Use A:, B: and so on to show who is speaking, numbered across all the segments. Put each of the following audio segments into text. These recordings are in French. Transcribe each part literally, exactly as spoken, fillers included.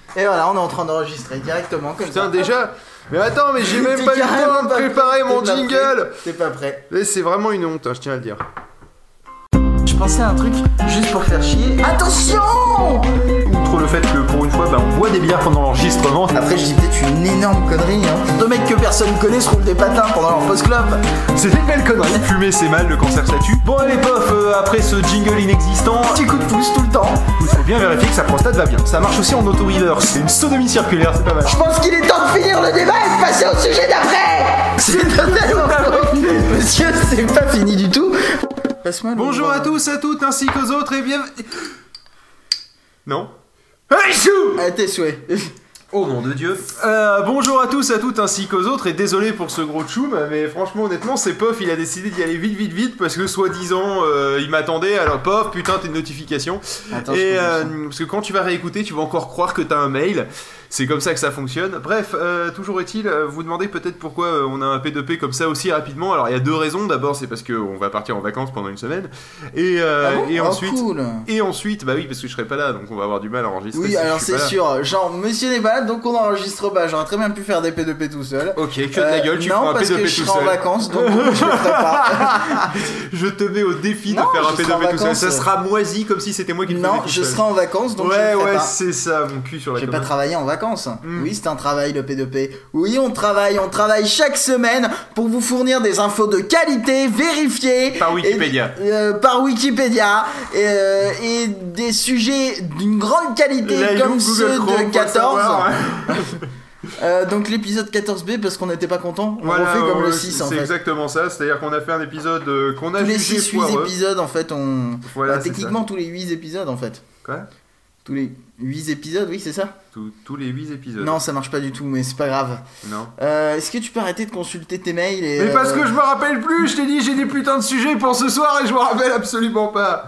A: Et voilà, on est en train d'enregistrer directement comme
B: Putain,
A: ça.
B: déjà. Mais attends, mais j'ai même pas eu le temps de préparer mon jingle.
A: T'es pas prêt.
B: Mais c'est vraiment une honte, hein, je tiens à le dire.
A: Je pensais à un truc juste pour faire chier. Attention!
C: Outre le fait que pour une fois, bah, on boit des bières pendant l'enregistrement.
A: Après, je dis peut-être une énorme connerie. Hein. Deux mecs que personne connaît se roulent des patins pendant leur post-club.
C: C'est une belle connerie. Fumer, c'est mal, le cancer, ça tue. Bon, allez, pof, euh, après ce jingle inexistant,
A: Petit coup de pouce tout le temps.
C: il faut bien vérifier que sa prostate va bien. Ça marche aussi en auto-reverse. C'est une sodomie circulaire, c'est pas mal.
A: Je pense qu'il est temps de finir le débat et de passer au sujet d'après. C'est totalement faux. Monsieur, c'est pas fini du tout. Passe-moi le
B: Bonjour
A: bras.
B: à tous, à toutes, ainsi qu'aux autres, et bienvenue. Non.
A: À tes souhaits.
B: Oh nom de Dieu. Euh, bonjour à tous, à toutes, ainsi qu'aux autres, et désolé pour ce gros tchoum, mais franchement, honnêtement, c'est Pof, il a décidé d'y aller vite, vite, vite, parce que soi-disant, euh, il m'attendait, alors Pof, putain, t'es une notification.
A: Attends,
B: et
A: je
B: euh, parce que quand tu vas réécouter, tu vas encore croire que t'as un mail. C'est comme ça que ça fonctionne. Bref, euh, toujours est-il, euh, vous demandez peut-être pourquoi euh, on a un P deux P comme ça aussi rapidement. Alors il y a deux raisons. D'abord, c'est parce qu'on va partir en vacances pendant une semaine. Et, euh,
A: Ah bon
B: et
A: Oh,
B: ensuite,
A: cool.
B: et ensuite, bah oui, parce que je serai pas là, donc on va avoir du mal à enregistrer.
A: Oui,
B: si
A: alors
B: je suis
A: c'est
B: pas là.
A: sûr. Genre, monsieur n'est pas là, donc on enregistre pas. J'aurais très bien pu faire des P deux P tout seul.
B: Ok, que de la gueule, tu
A: non,
B: feras un
A: parce
B: P deux P
A: que
B: tout
A: je serai en
B: seul.
A: vacances, donc je le ferai pas.
B: Je te mets au défi
A: Non,
B: de faire un
A: je
B: P deux
A: serai
B: P
A: en
B: tout seul. Ça
A: vacances.
B: sera moisi comme si c'était moi qui le faisais
A: Non,
B: tout
A: je
B: seul.
A: serai en vacances, donc je
B: Ouais,
A: le ferai
B: ouais,
A: pas.
B: c'est ça, mon cul sur la
A: J'ai pas
B: commode.
A: travaillé en vacances.
B: Mm.
A: Oui, c'est un travail le P deux P. Oui, on travaille, on travaille chaque semaine pour vous fournir des infos de qualité, vérifiées.
B: Par Wikipédia.
A: Et, euh, par Wikipédia. Et, euh, et des sujets d'une grande qualité
B: Là, il
A: comme
B: ouvre
A: ceux
B: Google Chrome,
A: de
B: faut
A: quatorze.
B: savoir.
A: Euh, donc l'épisode quatorze B parce qu'on n'était pas content. On
B: Voilà,
A: refait comme
B: ouais,
A: le six en
B: c'est
A: fait.
B: exactement ça, c'est-à-dire qu'on a fait un épisode euh, qu'on a
A: Tous les
B: jugé
A: six huit
B: foireux.
A: épisodes en fait, on.
B: Voilà,
A: Bah,
B: c'est
A: techniquement tous les huit épisodes en fait.
B: Quoi
A: Tous les huit épisodes, oui, c'est ça.
B: Tous- Tous les huit épisodes.
A: Non, ça marche pas du tout, mais c'est pas grave.
B: Non.
A: Euh, Est-ce que tu peux arrêter de consulter tes mails et,
B: Mais parce
A: euh,
B: que je me rappelle plus, je t'ai dit j'ai des putains de sujets pour ce soir et je me rappelle absolument pas.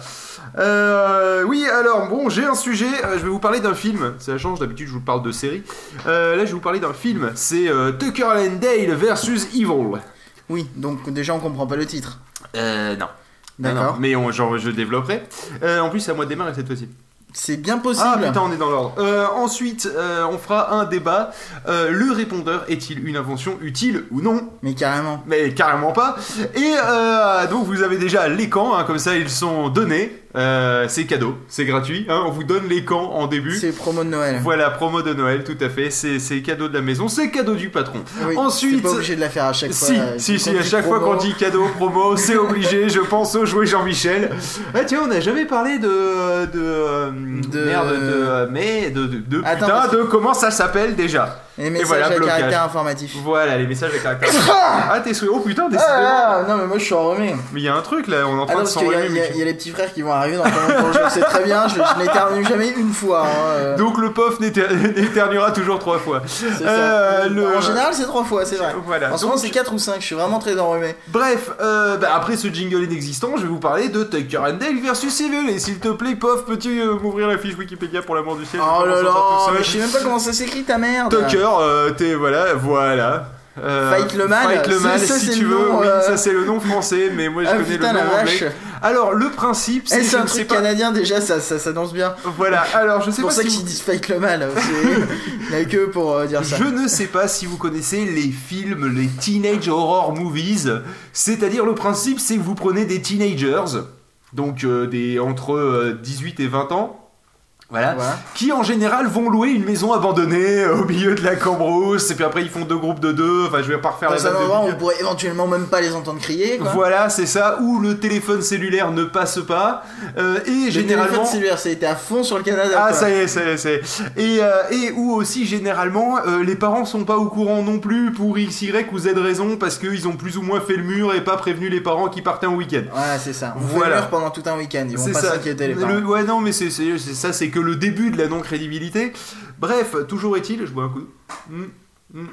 B: Euh, oui, alors bon, j'ai un sujet, euh, je vais vous parler d'un film, ça change, d'habitude je vous parle de séries. Euh, là je vais vous parler d'un film, c'est euh, Tucker and Dale versus Evil.
A: Oui, donc déjà on comprend pas le titre.
B: Euh, non.
A: D'accord.
B: Non, non, mais on, genre, je développerai. Euh, en plus, c'est à moi de démarrer cette fois-ci.
A: C'est bien possible.
B: Ah putain, on est dans l'ordre. Euh, ensuite, euh, on fera un débat. Euh, le répondeur est-il une invention utile ou non?
A: Mais carrément.
B: Mais carrément pas. Et euh, donc vous avez déjà les camps, hein, comme ça ils sont donnés. Euh, c'est cadeau, c'est gratuit. Hein, on vous donne les camps en début.
A: C'est promo de Noël.
B: Voilà, promo de Noël, tout à fait. C'est, c'est cadeau de la maison, c'est cadeau du patron.
A: Oui,
B: Ensuite,
A: c'est pas obligé de la faire à chaque fois.
B: si,
A: euh,
B: si,
A: quand
B: si,
A: on
B: à
A: dit
B: chaque fois
A: promo.
B: qu'on dit cadeau, promo, c'est obligé. Je pense au jouet Jean-Michel. Ah tiens, on n'a jamais parlé de, de, euh,
A: De-
B: merde, de, euh, mais de, de, de
A: Attends,
B: putain,
A: parce que-
B: de comment ça s'appelle déjà.
A: Et messages
B: voilà,
A: à
B: blocage.
A: caractère informatif.
B: Voilà, les messages à caractère. Ah, t'es souhait. Oh putain, décidément.
A: Ah, non mais moi je suis enrhumé.
B: Mais il y a un truc là, on est en
A: Ah
B: train
A: non,
B: de
A: parce qu'il y, a-
B: s'enrhumer.
A: il y a-
B: mais
A: il y a les petits frères qui vont arriver dans pas longtemps. Je le sais très bien, je, je n'éternue jamais une fois. hein, euh,
B: Donc le pof n'éter- n'éternuera toujours trois fois.
A: c'est
B: Euh,
A: ça.
B: le-
A: En général c'est trois fois, c'est vrai.
B: Voilà.
A: En ce moment
B: Donc-
A: c'est quatre ou cinq, je suis vraiment très enrhumé.
B: Bref, euh, bah, après ce jingle inexistant, je vais vous parler de Tucker and Dale versus Evil. Et s'il te plaît, pof, peux-tu euh, m'ouvrir la fiche Wikipédia pour l'amour du ciel?
A: Oh
B: Je
A: là
B: commence à faire tout
A: là,
B: seul.
A: mais je sais même pas comment ça s'écrit ta merde.
B: Tucker, euh, t'es voilà, voilà. Euh,
A: Fight le mal,
B: Fight le
A: c'est-
B: mal,
A: ça,
B: si
A: c'est
B: tu
A: le
B: veux.
A: nom,
B: Oui,
A: euh.
B: ça c'est le nom français, mais moi je
A: Ah
B: connais
A: putain
B: le
A: la
B: nom
A: vache.
B: anglais. Alors le principe,
A: Eh,
B: c'est
A: c'est
B: je
A: un
B: ne sais
A: truc
B: pas.
A: canadien déjà, ça, ça, ça danse bien.
B: Voilà. Alors je sais
A: C'est pour
B: pas
A: ça
B: si
A: qu'ils
B: vous...
A: disent fight le mal. c'est- Il n'y a que pour euh, dire ça.
B: Je ne sais pas si vous connaissez les films, les teenage horror movies. C'est-à-dire le principe, c'est que vous prenez des teenagers, donc euh, des entre euh, dix-huit et vingt ans. Voilà.
A: Voilà.
B: Qui en général vont louer une maison abandonnée euh, au milieu de la cambrousse, et puis après ils font deux groupes de deux, enfin je vais pas refaire
A: Dans
B: la
A: un
B: vanne de
A: endroit où
B: Big.
A: on pourrait éventuellement même pas les entendre crier. Quoi.
B: Voilà, c'est ça, où le téléphone cellulaire ne passe pas, euh, et
A: Le
B: généralement...
A: téléphone cellulaire, ça a été à fond sur le Canada.
B: Ah
A: quoi.
B: ça y est, ça y est, ça y est. Et, euh, et où aussi généralement euh, les parents sont pas au courant non plus pour X, Y ou Z raison parce qu'ils ont plus ou moins fait le mur et pas prévenu les parents qui partaient en week-end.
A: Ouais, c'est ça. On
B: Voilà.
A: fait le mur pendant tout un week-end. Ils vont
B: C'est
A: pas
B: ça.
A: s'inquiéter les parents.
B: Le- ouais non mais c'est, c'est, c'est ça, c'est que le début de la non-crédibilité. Bref, toujours est-il, je bois un coup. Mm, mm.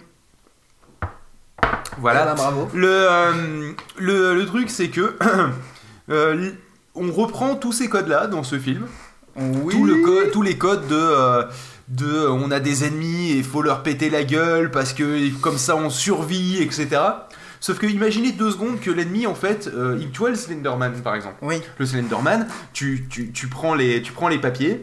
B: Voilà.
A: Ah bah, bravo.
B: Le, euh, le, le truc c'est que euh, on reprend tous ces codes-là dans ce film.
A: Oui.
B: Tout le co- tous les codes de, euh, de on a des ennemis et il faut leur péter la gueule parce que comme ça on survit, et cetera. Sauf que imaginez deux secondes que l'ennemi en fait, euh, il- tu vois le Slenderman par exemple.
A: Oui.
B: Le Slenderman, tu, tu, tu, prends les, tu prends les papiers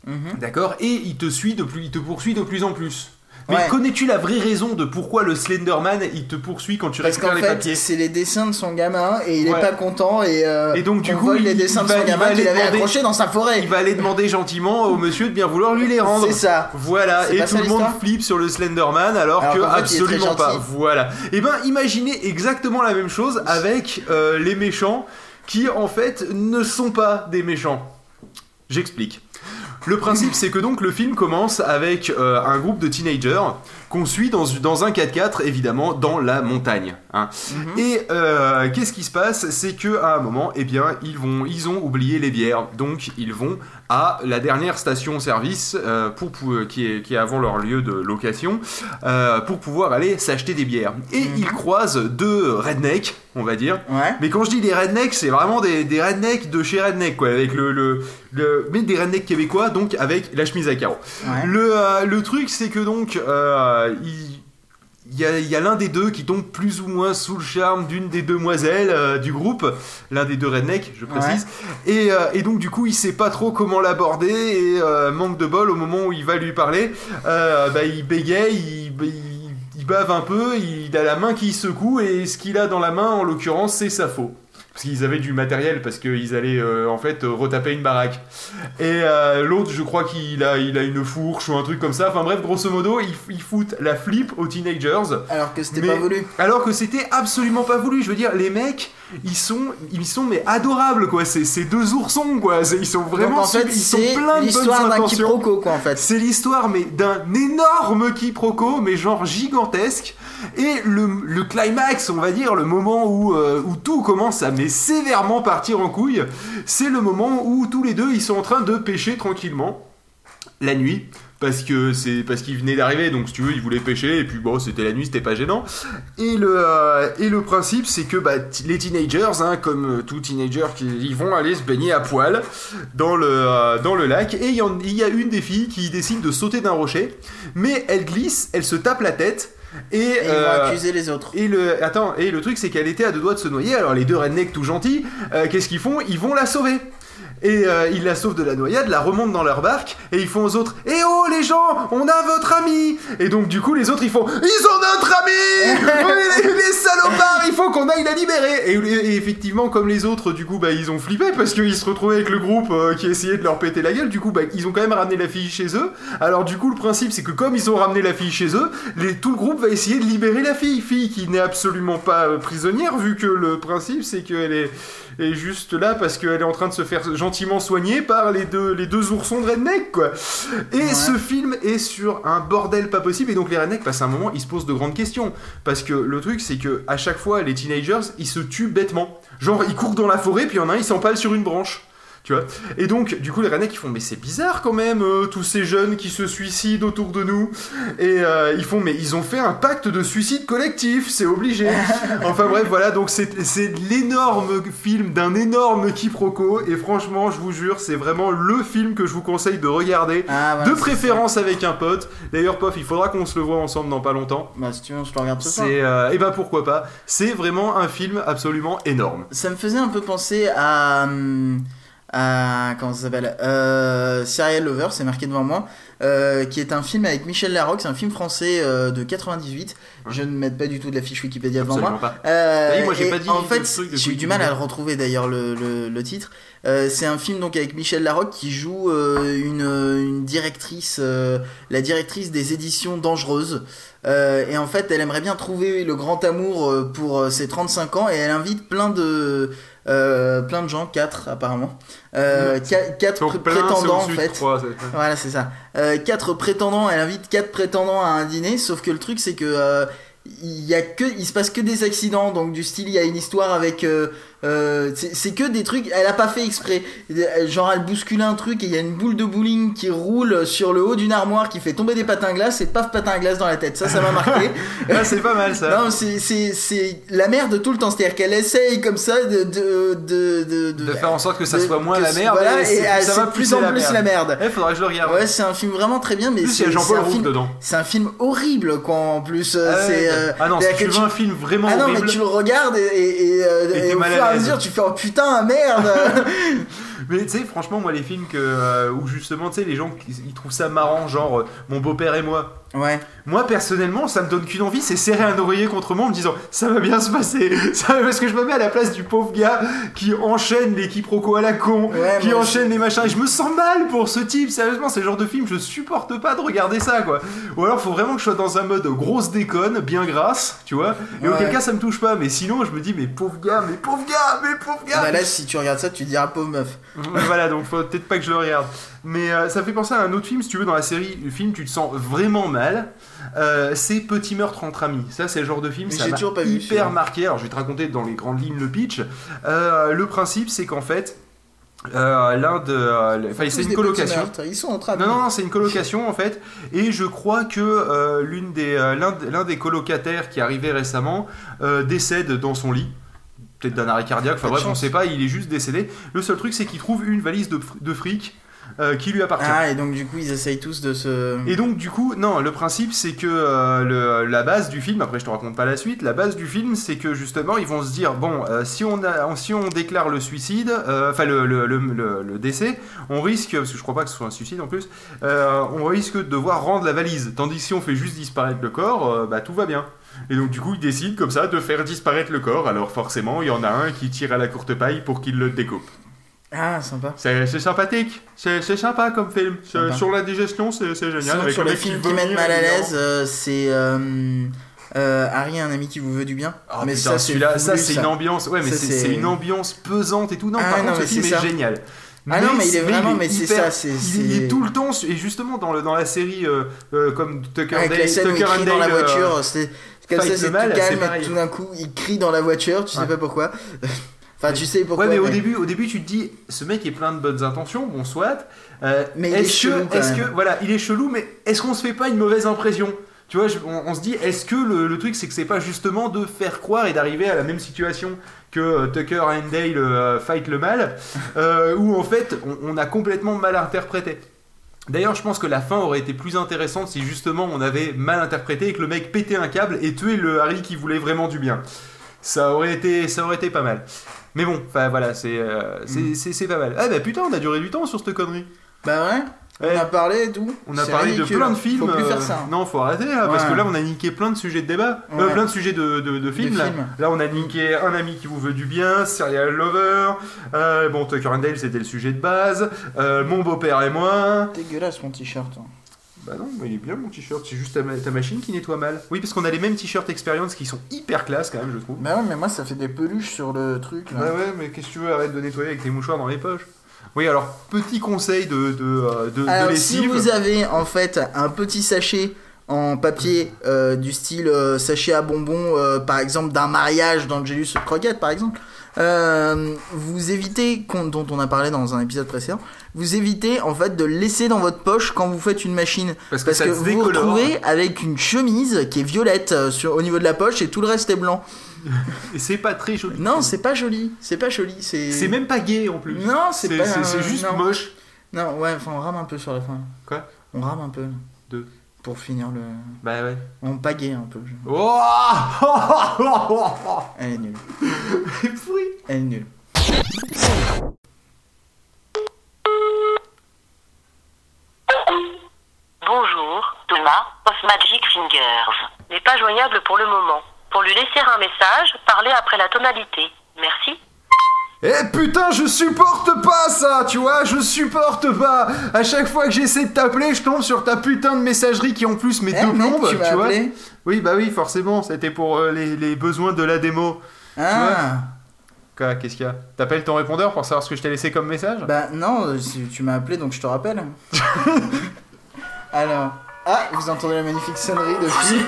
A: Mhm.
B: D'accord, et il te suit de plus, il te poursuit de plus en plus. Mais
A: Ouais.
B: connais-tu la vraie raison de pourquoi le Slenderman il te poursuit quand tu
A: Parce
B: récupères
A: qu'en
B: les
A: fait,
B: papiers?
A: c'est les dessins de son gamin et il est
B: Ouais.
A: pas content et, euh,
B: Et donc, du
A: on
B: coup,
A: vole les
B: il-
A: dessins
B: il
A: de
B: va-
A: son
B: il va
A: gamin
B: aller
A: qu'il avait
B: demander-
A: accroché dans sa forêt.
B: Il va aller demander gentiment au monsieur de bien vouloir lui les rendre.
A: C'est ça.
B: Voilà,
A: C'est
B: et
A: pas
B: tout
A: ça,
B: le monde
A: l'histoire
B: flippe sur le Slenderman alors,
A: Alors
B: que
A: qu'en fait, il est très
B: absolument pas.
A: gentil.
B: Voilà. Et ben imaginez exactement la même chose avec euh, les méchants qui en fait ne sont pas des méchants. J'explique. Le principe, c'est que donc le film commence avec euh, un groupe de teenagers qu'on suit dans, dans un quatre-quatre, évidemment, dans la montagne. Hein.
A: Mhm.
B: Et euh, qu'est-ce qui se passe? C'est que à un moment, eh bien, ils vont, ils ont oublié les bières, donc ils vont à la dernière station-service euh, pour, pour qui est qui est avant leur lieu de location euh, pour pouvoir aller s'acheter des bières. Et
A: Mhm.
B: ils croisent deux rednecks, on va dire.
A: Ouais.
B: Mais quand je dis des rednecks, c'est vraiment des, des rednecks de chez redneck, quoi, avec le, le, le mais des rednecks québécois, donc avec la chemise à carreaux.
A: Ouais.
B: Le, euh, le truc, c'est que donc euh, il il y a, il y a l'un des deux qui tombe plus ou moins sous le charme d'une des demoiselles euh, du groupe, l'un des deux rednecks, je précise. Et, euh, et donc du coup, il sait pas trop comment l'aborder et euh, manque de bol au moment où il va lui parler, euh, bah, il bégaye, il, il, il bave un peu, il a la main qui secoue et ce qu'il a dans la main, en l'occurrence, c'est sa faux. Parce qu'ils avaient du matériel, parce qu'ils allaient euh, en fait euh, retaper une baraque. Et euh, l'autre, je crois qu'il a, il a une fourche ou un truc comme ça. Enfin bref, grosso modo, ils, ils foutent la flip aux teenagers.
A: Alors que c'était
B: Mais-
A: pas voulu.
B: Alors que c'était absolument pas voulu. Je veux dire, les mecs, ils sont, ils sont mais adorables quoi. C'est, c'est deux oursons quoi. C'est- ils sont vraiment,
A: Donc en fait,
B: ils sont
A: c'est
B: plein de bonnes
A: l'histoire d'un
B: intentions.
A: quiproquo quoi en fait.
B: C'est l'histoire mais d'un énorme quiproquo, mais genre gigantesque. Et le, le climax, on va dire, le moment où, euh, où tout commence à mais sévèrement partir en couille, c'est le moment où tous les deux ils sont en train de pêcher tranquillement la nuit. Parce que c'est parce qu'il venait d'arriver, donc si tu veux, il voulait pêcher, et puis bon, c'était la nuit, c'était pas gênant. Et le, euh, et le principe, c'est que bah, t- les teenagers, hein, comme euh, tout teenager, qui, ils vont aller se baigner à poil dans le, euh, dans le lac, et il y, en- il y a une des filles qui décide de sauter d'un rocher, mais elle glisse, elle se tape la tête, et...
A: Et ils
B: euh,
A: vont accuser les autres.
B: et le, attends, et le truc c'est qu'elle était à deux doigts de se noyer, alors les deux rednecks tout gentils, euh, qu'est-ce qu'ils font? Ils vont la sauver. Et euh, ils la sauvent de la noyade, la remontent dans leur barque, et ils font aux autres « Eh oh les gens, on a votre ami !» Et donc du coup les autres ils font « Ils ont notre ami Oui, les, les salopards, il faut qu'on aille la libérer !» et, et effectivement comme les autres du coup bah ils ont flippé parce qu'ils se retrouvaient avec le groupe euh, qui essayait de leur péter la gueule, du coup bah ils ont quand même ramené la fille chez eux. Alors du coup le principe c'est que comme ils ont ramené la fille chez eux, les, tout le groupe va essayer de libérer la fille, fille qui n'est absolument pas euh, prisonnière vu que le principe c'est qu'elle est... est juste là parce qu'elle est en train de se faire gentiment soigner par les deux, les deux oursons de redneck quoi. Et
A: Ouais.
B: ce film est sur un bordel pas possible, et donc les rednecks passent un moment, ils se posent de grandes questions parce que le truc c'est que à chaque fois les teenagers ils se tuent bêtement, genre ils courent dans la forêt puis il y en a un il s'empale sur une branche. Tu vois. Et donc, du coup, les rednecks ils font, mais c'est bizarre quand même, euh, tous ces jeunes qui se suicident autour de nous. Et euh, ils font, mais ils ont fait un pacte de suicide collectif, c'est obligé. Enfin bref, voilà, donc c'est, c'est l'énorme film d'un énorme quiproquo. Et franchement, je vous jure, c'est vraiment le film que je vous conseille de regarder.
A: Ah, ouais,
B: De
A: c'est
B: préférence avec un pote. D'ailleurs, Pof, il faudra qu'on se le voit ensemble dans pas longtemps.
A: ça. Bah si tu veux, je le regarde ce soir.
B: C'est, euh, et ben pourquoi pas. C'est vraiment un film absolument énorme.
A: Ça me faisait un peu penser à... hum, à comment ça s'appelle euh, Serial Lover, c'est marqué devant moi, euh, qui est un film avec Michel Larocque, c'est un film français euh, de quatre-vingt-dix-huit.
B: Ouais.
A: Je ne mets pas du tout de la fiche Wikipédia devant
B: Absolument
A: moi.
B: pas.
A: Euh,
B: Oui, moi, j'ai
A: et
B: pas dit
A: en
B: le
A: fait,
B: truc de
A: j'ai eu du
B: Wikipédia.
A: mal à le retrouver d'ailleurs le, le, le titre. Euh, c'est un film donc avec Michel Larocque qui joue euh, une, une directrice, euh, la directrice des éditions Dangereuses. Euh, et en fait, elle aimerait bien trouver le grand amour euh, pour euh, ses trente-cinq ans, et elle invite plein de euh, plein de gens, quatre apparemment, euh, qua- quatre
B: Donc,
A: pr-
B: plein, c'est
A: prétendants en
B: au-dessus de
A: fait.
B: trois, c'est-
A: Voilà, c'est ça. Euh, quatre prétendants, elle invite quatre prétendants à un dîner, sauf que le truc c'est que euh, il y a que, il se passe que des accidents, donc du style il y a une histoire avec, euh, euh, c'est, c'est que des trucs, elle a pas fait exprès. Genre elle bouscule un truc et il y a une boule de bowling qui roule sur le haut d'une armoire qui fait tomber des patins à glace et paf patin à glace dans la tête. Ça, ça m'a marqué.
B: Ah, c'est pas mal ça.
A: Non, c'est, c'est, c'est la merde tout le temps, c'est-à-dire qu'elle essaye comme ça de de de de,
B: De faire en sorte que ça
A: de-
B: soit moins
A: que
B: la
A: ce-
B: merde,
A: voilà,
B: et
A: et,
B: c'est-
A: ah,
B: ça
A: c'est
B: va
A: de plus
B: pousser
A: en
B: la
A: plus
B: merde.
A: la merde.
B: Eh, faudrait que je le regarde.
A: Ouais, c'est un film vraiment très bien, mais
B: En plus, il y a
A: c'est,
B: Jean-Paul
A: c'est un
B: Rouve
A: film,
B: dedans.
A: c'est un film horrible quoi en plus. euh,
B: Ah,
A: c'est,
B: ouais.
A: euh,
B: Ah non,
A: c'est-à-dire
B: si tu
A: que
B: veux un film vraiment
A: ah non,
B: horrible.
A: mais tu le regardes et, et, et, euh,
B: Et
A: et
B: t'es
A: au
B: mal
A: fur et
B: à
A: à
B: l'aise.
A: mesure tu fais oh putain merde.
B: Mais
C: Mais tu sais, franchement, moi, les films que, euh, où justement, tu sais, les gens ils trouvent ça marrant, genre euh, Mon beau-père et moi.
A: Ouais.
C: Moi, personnellement, ça me donne qu'une envie, c'est serrer un oreiller contre moi en me disant ça va bien se passer. Ça, parce que je me mets à la place du pauvre gars qui enchaîne les quiproquos à la con,
A: Ouais,
C: qui
A: moi
C: enchaîne
A: aussi.
C: les machins. Et je me sens mal pour ce type, sérieusement, c'est le genre de film, je supporte pas de regarder ça, quoi. Ou alors, faut vraiment que je sois dans un mode grosse déconne, bien grasse, tu vois. Et
A: Ouais.
C: auquel cas, ça me touche pas. Mais sinon, je me dis, mais pauvre gars, mais pauvre gars, mais pauvre gars.
A: Bah là, si tu regardes ça, tu te diras pauvre meuf.
C: Voilà, donc faut peut-être pas que je le regarde. Mais euh, ça me fait penser à un autre film, si tu veux, dans la série, le film, tu te sens vraiment mal. Euh, c'est Petit meurtre entre amis. Ça, c'est le genre de film,
A: Mais
C: ça
A: j'ai
C: m'a
A: toujours pas vu,
C: hyper
A: celui-là.
C: marqué. Alors, je vais te raconter dans les grandes lignes le pitch. Euh, le principe, c'est qu'en fait, euh, l'un de. euh, Enfin,
A: Tous
C: c'est une
A: des
C: colocation.
A: petits meurtres, ils sont en train de.
C: Non, non, non, c'est une colocation en fait, et je crois que euh, l'une des, euh, l'un, l'un des colocataires qui est arrivé récemment euh, décède dans son lit, peut-être d'un arrêt cardiaque, enfin
A: Pas de
C: bref, on
A: chance.
C: sait pas, il est juste décédé. Le seul truc, c'est qu'il trouve une valise de, fr- de fric euh, qui lui appartient.
A: Ah, et donc du coup, ils essayent tous de se.
C: Et donc du coup, non, le principe c'est que euh, le, la base du film, après je te raconte pas la suite, la base du film c'est que justement ils vont se dire, bon, euh, si, on a, si on déclare le suicide, euh, enfin le, le, le, le, le décès, on risque, parce que je crois pas que ce soit un suicide en plus, euh, on risque de devoir rendre la valise, tandis que si on fait juste disparaître le corps, euh, bah tout va bien. Et donc du coup ils décident comme ça de faire disparaître le corps, alors forcément il y en a un qui tire à la courte paille pour qu'il le découpe.
A: Ah, sympa.
C: C'est, c'est sympathique, c'est, c'est sympa comme film. C'est-
A: Sympa.
C: sur la digestion, c'est, c'est génial.
A: Sinon,
C: Avec
A: sur
C: le
A: les
C: mec
A: films qui
C: vomit
A: mettent mal à
C: régulièrement.
A: l'aise, euh, c'est euh, euh, Harry, un ami qui vous veut du bien.
C: Ah,
A: mais
C: putain,
A: ça, c'est
C: celui-là, ça
A: voulu,
C: c'est
A: ça.
C: une ambiance. Ouais, mais
A: Ça,
C: c'est,
A: c'est-
C: c'est une ambiance pesante et tout. Non,
A: Ah,
C: par
A: non,
C: contre,
A: mais
C: ce film
A: c'est
C: est
A: ça.
C: génial.
A: Ah non, mais il est vraiment,
C: il est
A: mais c'est
C: hyper-
A: ça, c'est-
C: il,
A: c'est-
C: il est tout le temps, et justement dans, le, dans la série euh, euh, comme Tucker
A: Avec
C: Dale,
A: la scène où il
C: Tucker
A: crie
C: and
A: dans la
C: Dale, euh,
A: voiture, c'est comme
C: Fight
A: ça,
C: le
A: c'est
C: mal,
A: tout
C: c'est
A: calme, et
C: pareil.
A: tout d'un coup, il crie dans la voiture, tu sais
C: Ouais.
A: pas pourquoi. Enfin, tu sais pourquoi.
C: Ouais, mais, au
A: mais-
C: début, au début, tu te dis, ce mec est plein de bonnes intentions, bon soit. Euh,
A: Mais il
C: est-ce
A: est chelou,
C: que,
A: quand
C: est-ce
A: même.
C: que, voilà, il est chelou, mais est-ce qu'on se fait pas une mauvaise impression? Tu vois, je- on, on se dit, est-ce que le, le truc, c'est que c'est pas justement de faire croire et d'arriver à la même situation que euh, Tucker and Dale euh, fight le mal, euh, où en fait, on, on a complètement mal interprété. D'ailleurs, je pense que la fin aurait été plus intéressante si justement on avait mal interprété et que le mec pétait un câble et tuait le Harry qui voulait vraiment du bien. Ça aurait été, ça aurait été pas mal. Mais bon, enfin voilà, c'est, euh, c'est,
A: Mm.
C: c'est, c'est pas mal. Ah bah putain, on a duré du temps sur cette connerie.
A: Bah ouais,
C: Ouais.
A: on a parlé et tout.
C: On a
A: C'est
C: parlé
A: ridicule.
C: de plein de films.
A: Faut plus
C: euh,
A: faire ça. hein.
C: Non, faut arrêter là, parce
A: Ouais.
C: que là on a niqué plein de sujets de débat, Euh,
A: Ouais.
C: plein de sujets de, de, de films. là.
A: films.
C: Là on a niqué Un ami qui vous veut du bien, Serial Lover, euh, bon Tucker and Dale c'était le sujet de base, euh, Mon beau-père et moi.
A: Dégueulasse mon t-shirt. hein.
C: Bah non, mais il est bien mon t-shirt, c'est juste ta, ma- ta machine qui nettoie mal. Oui, parce qu'on a les mêmes t-shirts Experience qui sont hyper classe quand même, je trouve.
A: Bah ouais, mais moi ça fait des peluches sur le truc là.
C: Ouais, ouais, mais qu'est-ce que tu veux, arrête de nettoyer avec tes mouchoirs dans les poches. Oui, alors, petit conseil de, de, euh, de, de
A: Alors si
C: lessive.
A: vous avez en fait un petit sachet en papier euh, du style euh, sachet à bonbons euh, par exemple d'un mariage d'Angelus Croquette par exemple, euh, vous évitez, qu'on- dont on a parlé dans un épisode précédent, vous évitez en fait de le laisser dans votre poche quand vous faites une machine,
C: Parce que ça se
A: vous vous
C: décolore.
A: retrouvez avec une chemise qui est violette euh, sur, au niveau de la poche et tout le reste est blanc.
C: Et c'est pas très joli.
A: Non, c'est pas joli, c'est pas joli, c'est...
C: C'est même pas gay en plus.
A: Non, c'est
C: c'est,
A: pas...
C: c'est, c'est juste
A: non.
C: moche.
A: Non, ouais, enfin on rame un peu sur la fin.
C: Quoi?
A: On rame un peu. là.
C: De
A: Pour finir le...
C: Bah ouais.
A: On pagaie un peu. je-
C: Oh
A: Elle est nulle.
C: C'est pourri.
A: Elle est nulle.
D: Bonjour, Thomas of Magic Fingers. N'est pas joignable pour le moment. Pour lui laisser un message, parlez après la tonalité. Merci.
C: Eh putain, je supporte pas ça, tu vois, je supporte pas. À chaque fois que j'essaie de t'appeler, je tombe sur ta putain de messagerie qui en plus met
A: Eh,
C: deux
A: mec,
C: plombes,
A: tu m'as
C: vois.
A: appelé
C: Oui, bah oui, forcément, c'était pour euh, les, les besoins de la démo.
A: Ah
C: Quoi, qu'est-ce qu'il y a? T'appelles ton répondeur pour savoir ce que je t'ai laissé comme message?
A: Bah non, euh, si tu m'as appelé donc je te rappelle. Alors... Ah, vous entendez la magnifique sonnerie de fille.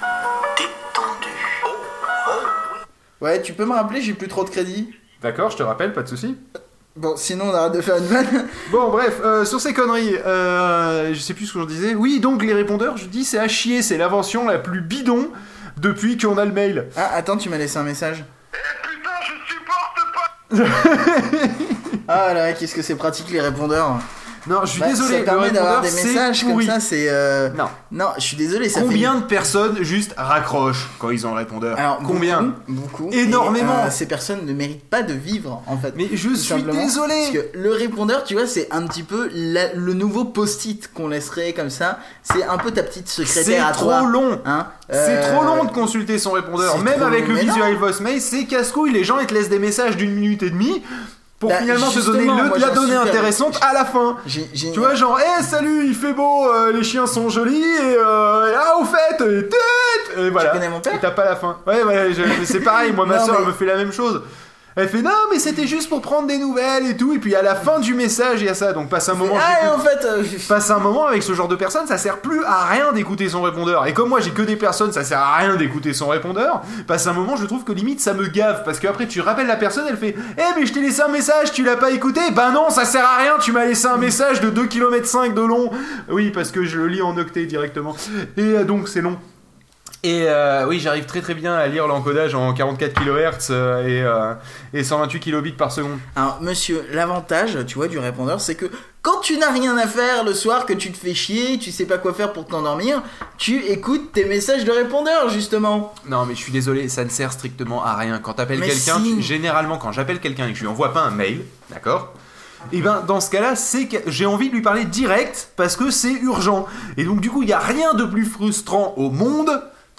A: Ouais, tu peux me rappeler, j'ai plus trop de crédit.
C: D'accord, je te rappelle, pas de soucis.
A: Bon, sinon on arrête de faire une vanne.
C: Bon, bref, euh, sur ces conneries, euh, je sais plus ce que j'en disais. Oui, donc les répondeurs, je dis, c'est à chier, c'est l'invention la plus bidon depuis qu'on a le mail.
A: Ah, attends, tu m'as laissé un message.
E: Putain, je supporte pas.
A: Ah là, qu'est-ce que c'est pratique les répondeurs.
C: Non, je suis
A: Bah,
C: désolé,
A: ça
C: le
A: permet d'avoir
C: répondeur,
A: des
C: c'est
A: messages
C: pourri.
A: comme ça, c'est. euh,
C: Non.
A: Non, je suis désolé, ça
C: Combien
A: fait.
C: de personnes juste raccrochent quand ils ont le répondeur?
A: Alors,
C: Combien?
A: Beaucoup. beaucoup.
C: Énormément.
A: Et, euh, ces personnes ne méritent pas de vivre, en fait.
C: Mais je
A: tout
C: suis
A: simplement.
C: désolé.
A: Parce que le répondeur, tu vois, c'est un petit peu la- le nouveau post-it qu'on laisserait comme ça. C'est un peu ta petite
C: C'est
A: secrétaire à
C: trop
A: toi.
C: long.
A: Hein
C: C'est
A: Euh,
C: trop long de consulter son répondeur.
A: c'est
C: Même
A: trop
C: avec
A: long,
C: le
A: mais
C: visual
A: non.
C: voicemail, c'est casse-couille. Les gens ils te laissent des messages d'une minute et demie pour
A: Bah,
C: finalement te donner
A: justement,
C: le-
A: moi,
C: la
A: j'en
C: donnée
A: suis
C: intéressante à la fin.
A: J'ai, j'ai-
C: Tu vois, genre, hé, salut, il fait beau, euh, les chiens sont jolis, et, euh, et ah, au fait, et, tut, et voilà.
A: Tu connais mon père
C: Et t'as pas la fin. Ouais, ouais, je- c'est pareil, moi, ma
A: Non,
C: soeur,
A: mais-
C: elle me fait la même chose. Elle fait, non, mais c'était juste pour prendre des nouvelles et tout, et puis à la fin du message, il y a ça, donc passe un moment.
A: Ah, et
C: j'écoute-
A: en fait. euh,
C: Passe un moment avec ce genre de personnes, ça sert plus à rien d'écouter son répondeur. Et comme moi j'ai que des personnes, ça sert à rien d'écouter son répondeur. Passe un moment, je trouve que limite ça me gave parce qu'après tu rappelles la personne, elle fait eh mais je t'ai laissé un message, tu l'as pas écouté? Bah non, ça sert à rien, tu m'as laissé un message de deux virgule cinq kilomètres de long. Oui, parce que je le lis en octet directement. Et euh, donc c'est long. Et euh, oui, j'arrive très très bien à lire l'encodage en quarante-quatre kilohertz euh, et, euh, et cent vingt-huit kilobits par seconde.
A: Alors, monsieur, l'avantage, tu vois, du répondeur, c'est que quand tu n'as rien à faire le soir, que tu te fais chier, tu sais pas quoi faire pour t'endormir, tu écoutes tes messages de répondeur, justement.
C: Non mais je suis désolé, ça ne sert strictement à rien. Quand t'appelles
A: Mais
C: quelqu'un,
A: si.
C: tu- généralement quand j'appelle quelqu'un et que je lui envoie pas un mail, d'accord? Et ben dans ce cas-là, c'est que j'ai envie de lui parler direct parce que c'est urgent. Et donc du coup, il y a rien de plus frustrant au monde,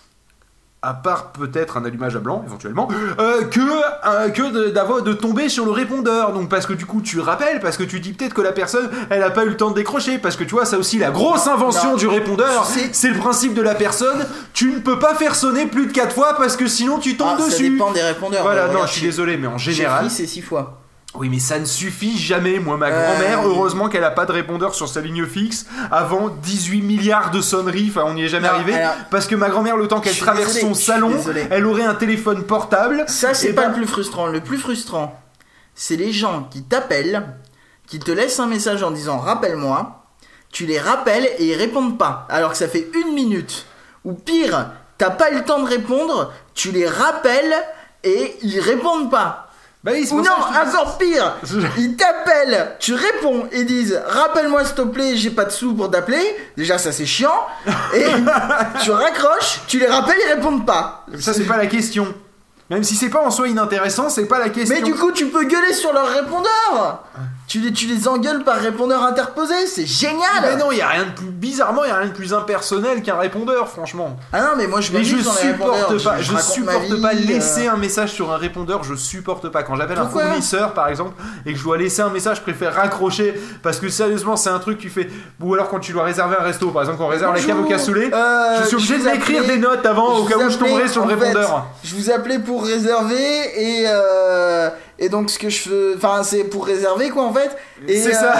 C: à part peut-être un allumage à blanc éventuellement, euh, que euh, que de, d'avoir de tomber sur le répondeur. Donc parce que du coup tu rappelles, parce que tu dis peut-être que la personne elle a pas eu le temps de décrocher, parce que tu vois ça aussi la grosse invention
A: non.
C: du répondeur,
A: Tu sais-
C: c'est le principe de la personne. Tu ne peux pas faire sonner plus de quatre fois parce que sinon tu tombes
A: Ah, ça
C: dessus.
A: dépend des répondeurs.
C: Voilà,
A: Euh,
C: non,
A: regarde,
C: je suis
A: chez-
C: désolé, mais en
A: chez
C: général.
A: Free, c'est six fois.
C: Oui, mais ça ne suffit jamais. Moi, ma
A: Euh,
C: grand-mère, heureusement qu'elle a pas de répondeur sur sa ligne fixe avant dix-huit milliards de sonneries. Enfin, on n'y est jamais
A: Non,
C: arrivé.
A: alors-
C: Parce que ma grand-mère, le temps qu'elle
A: Je suis
C: traverse
A: désolé,
C: son
A: je suis
C: salon,
A: désolé.
C: elle aurait un téléphone portable.
A: Ça, c'est
C: Et
A: pas
C: ben-
A: le plus frustrant. Le plus frustrant, c'est les gens qui t'appellent, qui te laissent un message en disant rappelle-moi, tu les rappelles et ils répondent pas. Alors que ça fait une minute. Ou pire, t'as pas eu le temps de répondre, tu les rappelles et ils répondent pas.
C: Bah oui, c'est
A: Ou
C: pour
A: non,
C: ça que je te dis-
A: encore pire, ils t'appellent, tu réponds et disent rappelle-moi s'il te plaît, j'ai pas de sous pour t'appeler. Déjà, ça c'est chiant. Et tu raccroches, tu les rappelles, ils répondent pas.
C: Ça, c'est pas la question. Même si c'est pas en soi inintéressant, c'est pas la question.
A: Mais du coup, tu peux gueuler sur leur répondeur. Tu les, tu les engueules par répondeur interposé, c'est génial.
C: Mais non, il y a rien de plus bizarrement, il y a rien de plus impersonnel qu'un répondeur, franchement.
A: Ah non, mais moi je
C: Mais je
A: m'amuse dans les répondeurs.
C: supporte pas, je,
A: raconte ma
C: supporte
A: vie,
C: pas
A: euh,
C: laisser un message sur un répondeur, je supporte pas. Quand j'appelle un
A: Pourquoi
C: fournisseur par exemple et que je dois laisser un message, je préfère raccrocher parce que sérieusement c'est un truc que tu fais. Ou alors quand tu dois réserver un resto, par exemple quand on réserve les
A: Bonjour.
C: caves au cassoulet,
A: Euh,
C: je suis obligé
A: je
C: de
A: vous
C: m'écrire
A: appelais-
C: des notes avant au
A: je
C: cas
A: vous
C: où je tomberai
A: appelais,
C: sur le
A: en fait,
C: répondeur.
A: Je vous appelais pour réserver et euh, et donc ce que je fais, enfin c'est pour réserver quoi en fait. Et,
C: C'est ça.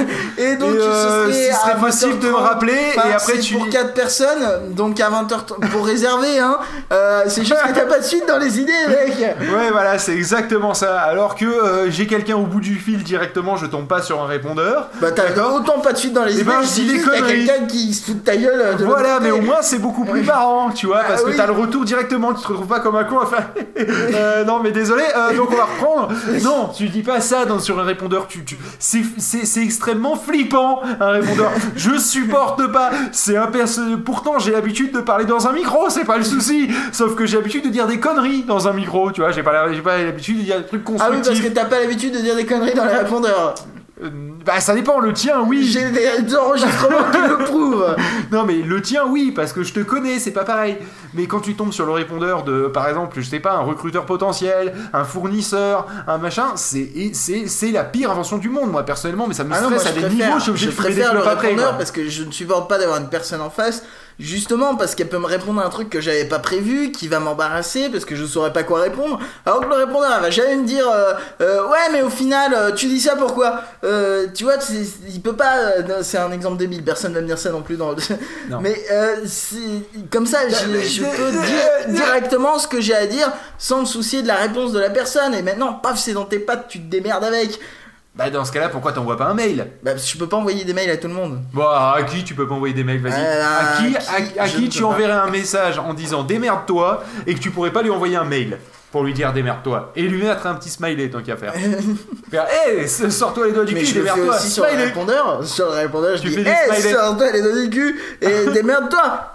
A: Et donc
C: Et, euh,
A: ce serait,
C: ce serait
A: à
C: possible de me
A: vingt heures trente.
C: rappeler,
A: Enfin,
C: et après
A: c'est
C: tu-
A: pour quatre personnes, donc à vingt heures trente pour réserver hein. Euh, c'est juste que t'as pas de suite dans les idées mec.
C: Ouais, voilà, c'est exactement ça. Alors que euh, j'ai quelqu'un au bout du fil directement, je tombe pas sur un répondeur.
A: Bah t'as autant pas de suite dans les
C: Eh
A: idées.
C: ben,
A: que
C: je
A: si
C: dis des
A: juste qu'il y a
C: conneries.
A: quelqu'un qui se fout de ta gueule. De
C: Voilà,
A: l'autre
C: mais
A: côté.
C: au moins c'est beaucoup plus marrant, tu vois,
A: Ah
C: parce que
A: oui.
C: t'as le retour directement, tu te retrouves pas comme un con à faire. Euh, non, mais désolé, euh, donc on va reprendre. Non, tu dis pas ça dans, sur un répondeur, tu, tu, c'est, c'est, c'est extrêmement flippant un répondeur. Je supporte pas. C'est un perso... Pourtant, j'ai l'habitude de parler dans un micro, c'est pas le souci. Sauf que j'ai l'habitude de dire des conneries dans un micro, tu vois, j'ai pas, la- j'ai pas l'habitude de dire des trucs
A: Ah oui,
C: constructifs.
A: parce que t'as pas l'habitude de dire des conneries dans les répondeurs.
C: Euh, bah, ça dépend, le tien, oui.
A: J'ai des enregistrements qui le prouvent.
C: Non mais le tien oui parce que je te connais, c'est pas pareil. Mais quand tu tombes sur le répondeur de par exemple, je sais pas, un recruteur potentiel, un fournisseur, un machin, c'est c'est c'est la pire invention du monde moi personnellement, mais ça me
A: Ah non,
C: stresse
A: moi,
C: à
A: je
C: des
A: préfère,
C: niveaux, je suis obligé
A: je
C: de fumer des
A: préfère le
C: clopes après,
A: répondeur
C: quoi.
A: parce que je ne supporte pas d'avoir une personne en face. Justement parce qu'elle peut me répondre à un truc que j'avais pas prévu, qui va m'embarrasser parce que je saurais pas quoi répondre. Alors que le répondeur elle va jamais me dire euh, euh, ouais mais au final euh, tu dis ça pourquoi euh, tu vois c'est- il peut pas euh, non, c'est un exemple débile, personne va me dire ça non plus dans le...
C: Non.
A: Mais euh, c'est- comme ça je, je peux dire directement ce que j'ai à dire sans me soucier de la réponse de la personne et maintenant paf c'est dans tes pattes, tu te démerdes avec.
C: Bah dans ce cas-là, pourquoi t'envoies pas un mail?
A: Bah parce que je peux pas envoyer des mails à tout le monde.
C: Bon, à qui tu peux pas envoyer des mails, vas-y.
A: Euh,
C: à qui,
A: à qui,
C: à, à
A: je
C: qui
A: ne
C: tu
A: peux pas.
C: enverrais un message en disant démerde-toi et que tu pourrais pas lui envoyer un mail? pour lui dire démerde-toi et lui mettre un petit smiley tant qu'à faire. Faire hé, hey, sors-toi les doigts du
A: mais
C: cul,
A: je le fais
C: démerde-toi.
A: aussi sur le
C: Smiley.
A: répondeur. Sur le répondeur, je
C: Tu
A: dis
C: fais des
A: hé,
C: smileys.
A: sors-toi les doigts du cul et démerde-toi.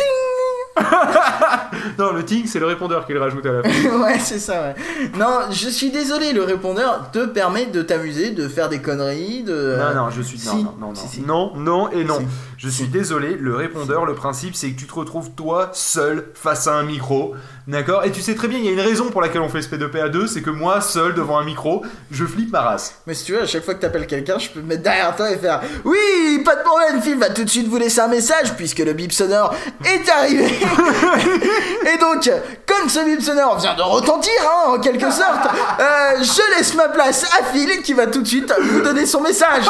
C: Non, le ting, c'est le répondeur qui le rajoute à la fin.
A: Ouais, c'est ça, ouais. Non, je suis désolé, le répondeur te permet de t'amuser, de faire des conneries, de...
C: Non, non, je suis...
A: Si.
C: Non, non, non, non.
A: Si, si.
C: Non, non et non.
A: Si.
C: Je suis désolé, le répondeur, le principe, c'est que tu te retrouves toi, seul, face à un micro, d'accord? Et tu sais très bien, il y a une raison pour laquelle on fait ce P deux P à deux, c'est que moi, seul, devant un micro, je flippe ma race.
A: Mais si tu veux, à chaque fois que t'appelles quelqu'un, je peux me mettre derrière toi et faire « Oui, pas de problème, Phil va tout de suite vous laisser un message puisque le bip sonore est arrivé. » Et donc, comme ce bip sonore vient de retentir, hein, en quelque sorte, euh, je laisse ma place à Phil qui va tout de suite vous donner son message.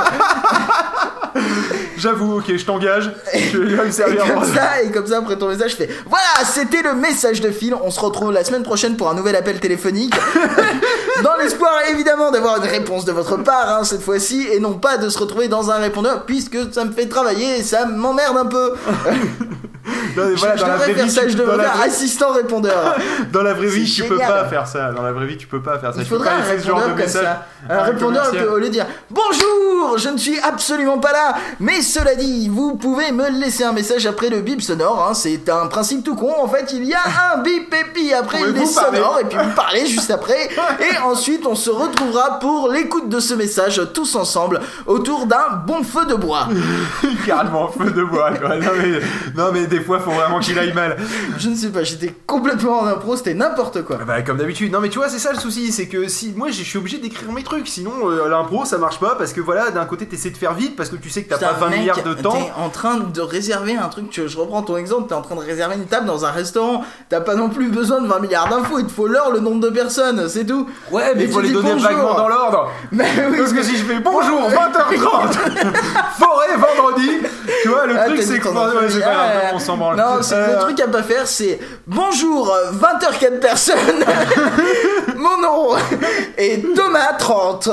C: J'avoue, ok, je t'engage, je vais me servir.
A: Et comme ça, et comme ça, après ton message, je fais voilà, c'était le message de Phil. On se retrouve la semaine prochaine pour un nouvel appel téléphonique. Dans l'espoir, évidemment, d'avoir une réponse de votre part, hein, cette fois-ci, et non pas de se retrouver dans un répondeur, puisque ça me fait travailler et ça m'emmerde un peu.
C: Non, mais voilà,
A: je
C: dans la
A: devrais
C: vraie
A: faire
C: vie,
A: ça,
C: tu-
A: je
C: dans
A: devrais
C: la
A: faire
C: vraie-
A: assistant répondeur.
C: Dans la vraie vie,
A: C'est
C: tu peux
A: génial.
C: pas faire ça. Dans la vraie vie, tu peux pas faire ça.
A: Il
C: Tu peux
A: faudrait
C: pas
A: un
C: laisser ce genre
A: répondeur
C: de
A: comme
C: message.
A: ça. Un
C: à
A: répondeur
C: commercial.
A: peut, au lieu de dire bonjour, je ne suis absolument pas là. Mais cela dit, vous pouvez me laisser un message après le bip sonore. Hein. C'est un principe tout con. En fait, il y a un bip et puis après il est
C: Pouvez-vous parler
A: sonore et puis vous parlez juste après. Et ensuite, on se retrouvera pour l'écoute de ce message tous ensemble autour d'un bon feu de bois.
C: Carrément, feu de bois, quoi. Non mais, non, mais des fois, faut vraiment qu'il aille mal.
A: Je ne sais pas, j'étais complètement en impro, c'était n'importe quoi.
C: Bah, comme d'habitude. Non, mais tu vois, c'est ça le souci. C'est que si moi, je suis obligé d'écrire mes trucs. Sinon, euh, l'impro, ça marche pas. Parce que voilà, d'un côté, t'essaies de faire vite. Parce que tu sais que t'as
A: Putain,
C: pas vingt
A: mec,
C: milliards de temps.
A: T'es en train de réserver un truc, tu- je reprends ton exemple, t'es en train de réserver une table dans un restaurant, t'as pas non plus besoin de vingt milliards d'infos, il te faut l'heure, le nombre de personnes, c'est tout.
C: Ouais, mais
A: Et
C: il faut
A: tu
C: les
A: dis
C: donner
A: bonjour.
C: vaguement dans l'ordre.
A: Mais oui,
C: Parce que
A: mais-
C: si je fais bonjour, vingt heures trente, forêt, vendredi, tu vois, le
A: Ah,
C: truc
A: t'as
C: c'est
A: dit
C: que.
A: ton
C: Ouais,
A: enfant,
C: c'est
A: ah,
C: pas grave,
A: ouais.
C: on s'en branle.
A: Non, c'est
C: Euh,
A: le truc à pas faire, c'est bonjour, vingt heures quatre personnes, mon nom est Thomas trente.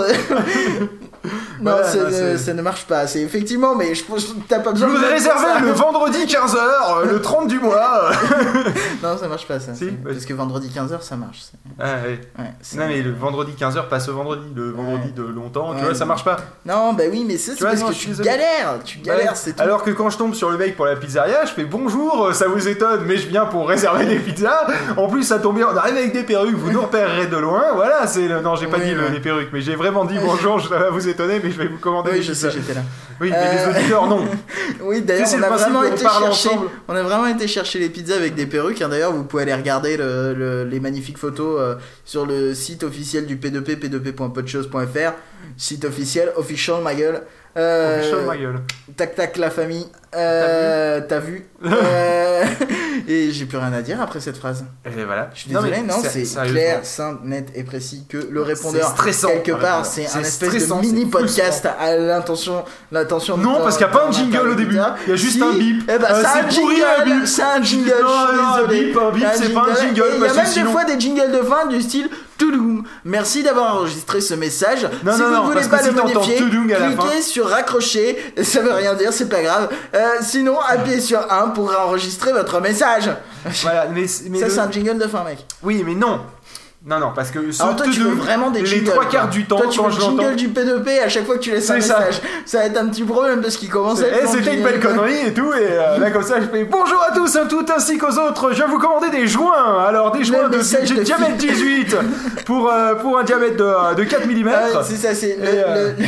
A: Non,
C: Voilà,
A: c'est-
C: non, c'est-
A: ça ne marche pas, c'est effectivement, mais je pense que t'as pas
C: Je
A: besoin de
C: voudrais
A: mettre ça.
C: réserver le vendredi quinze heures, le trente du mois.
A: Non, ça marche pas ça.
C: Si,
A: c'est-
C: ouais.
A: Parce que vendredi quinze heures, ça marche. c'est-
C: Ah, ouais.
A: Ouais, c'est-
C: Non mais le vendredi quinze heures passe au vendredi, le vendredi de longtemps, tu
A: Ouais.
C: vois, ça marche pas.
A: Non, bah oui, mais c'est c'est
C: Tu vois,
A: parce
C: non,
A: que
C: je suis
A: tu
C: désolé.
A: galères, tu galères,
C: Ouais.
A: c'est tout.
C: Alors que quand je tombe sur le mec pour la pizzeria, je fais bonjour, ça vous étonne, mais je viens pour réserver des pizzas. En plus, ça tombe bien, on arrive avec des perruques, vous nous repérerez de loin. Voilà, c'est le... Non, j'ai pas
A: Oui,
C: dit le-
A: ouais.
C: les perruques, mais j'ai vraiment dit bonjour, ça va vous étonner, mais je vais vous commander
A: Oui,
C: des
A: je
C: pizzas.
A: sais, j'étais là.
C: Oui, mais
A: Euh,
C: les auditeurs, non.
A: Oui, d'ailleurs,
C: Tu sais,
A: on
C: le
A: a
C: principe
A: vraiment
C: qu'on
A: été
C: parle
A: chercher.
C: ensemble.
A: On a vraiment été chercher les pizzas avec des perruques. hein. D'ailleurs, vous pouvez aller regarder le- le- les magnifiques photos euh, sur le site officiel du P deux P, p deux p point podchose point f r. Site officiel, official, ma gueule. Euh,
C: Official, ma gueule.
A: Tac tac la famille. Euh, T'as vu, Euh, Et j'ai plus rien à dire après cette phrase.
C: Et voilà.
A: Je suis désolé, non,
C: mais
A: c'est
C: sérieusement.
A: clair, simple, net et précis que le répondeur.
C: C'est stressant.
A: Quelque
C: le
A: part,
C: répondeur.
A: c'est
C: C'est
A: un espèce
C: stressant,
A: de
C: c'est
A: mini podcast
C: frustrant.
A: à l'intention, l'intention. de
C: Non,
A: ton-
C: parce qu'il n'y a pas un
A: ton
C: jingle au début.
A: interlocuteur.
C: Il y a juste
A: Si,
C: un bip.
A: Eh ben,
C: Euh,
A: c'est un
C: c'est pourri, un
A: jingle.
C: bip.
A: C'est un jingle.
C: Non,
A: je suis
C: non, un
A: désolé.
C: bip, un bip, c'est pas un jingle,
A: Et il y a
C: parce que
A: même
C: sinon-
A: des fois des jingles de fin du style Toudoum. Merci d'avoir enregistré ce message.
C: Non,
A: si
C: non,
A: vous
C: non,
A: ne voulez
C: parce
A: pas
C: que
A: le
C: si t'entends
A: modifier,
C: Toudoum à la fin-
A: cliquez sur raccrocher. Ça veut rien dire, c'est pas grave. Euh, sinon, appuyez sur un pour enregistrer votre message.
C: Voilà, mais, mais
A: Ça,
C: le-
A: c'est un jingle de fin, mec.
C: Oui, mais non. Non, non, parce que ce
A: Alors toi tu veux
C: Toudoum,
A: vraiment des
C: les
A: jingles
C: trois
A: quoi.
C: quarts du temps,
A: Toi tu
C: quand
A: veux
C: je
A: le jingle
C: l'entends.
A: du P deux P à chaque fois que tu laisses un
C: C'est ça.
A: message. Ça va être un petit problème parce qu'il commence à être
C: Eh,
A: dans le
C: c'était une
A: jingle.
C: belle connerie et tout, et euh, là comme ça je fais bonjour à tous, à toutes ainsi qu'aux autres, je vais vous commander des joints, alors des joints de,
A: message
C: de
A: de
C: diamètre dix-huit pour, euh, pour un diamètre de, de quatre
A: Ah,
C: millimètres.
A: c'est ça, c'est le,
C: Et, euh,
A: le-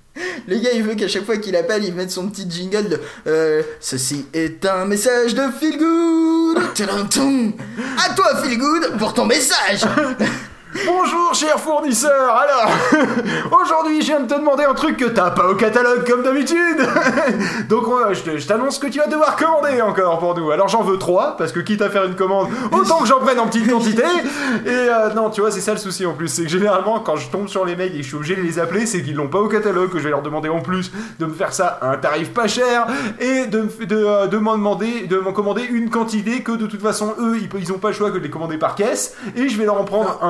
A: le gars il veut qu'à chaque fois qu'il appelle il mette son petit jingle de euh, ceci est un message de Feel Good. Tadam-tum. À toi Feel Good pour ton message.
C: Bonjour cher fournisseur, alors aujourd'hui je viens de te demander un truc que t'as pas au catalogue comme d'habitude. Donc on- je, te- je t'annonce que tu vas devoir commander encore pour nous. Alors j'en veux trois, parce que quitte à faire une commande, autant que j'en prenne en petite quantité. Et euh, non, tu vois, c'est ça le souci en plus, c'est que généralement quand je tombe sur les mails et que je suis obligé de les appeler, c'est qu'ils l'ont pas au catalogue, que je vais leur demander en plus de me faire ça à un tarif pas cher et de, me- de, euh, de m'en demander, de m'en commander une quantité que de toute façon eux ils, pe- ils ont pas le choix que de les commander par caisse, et je vais leur en prendre un.
A: Moi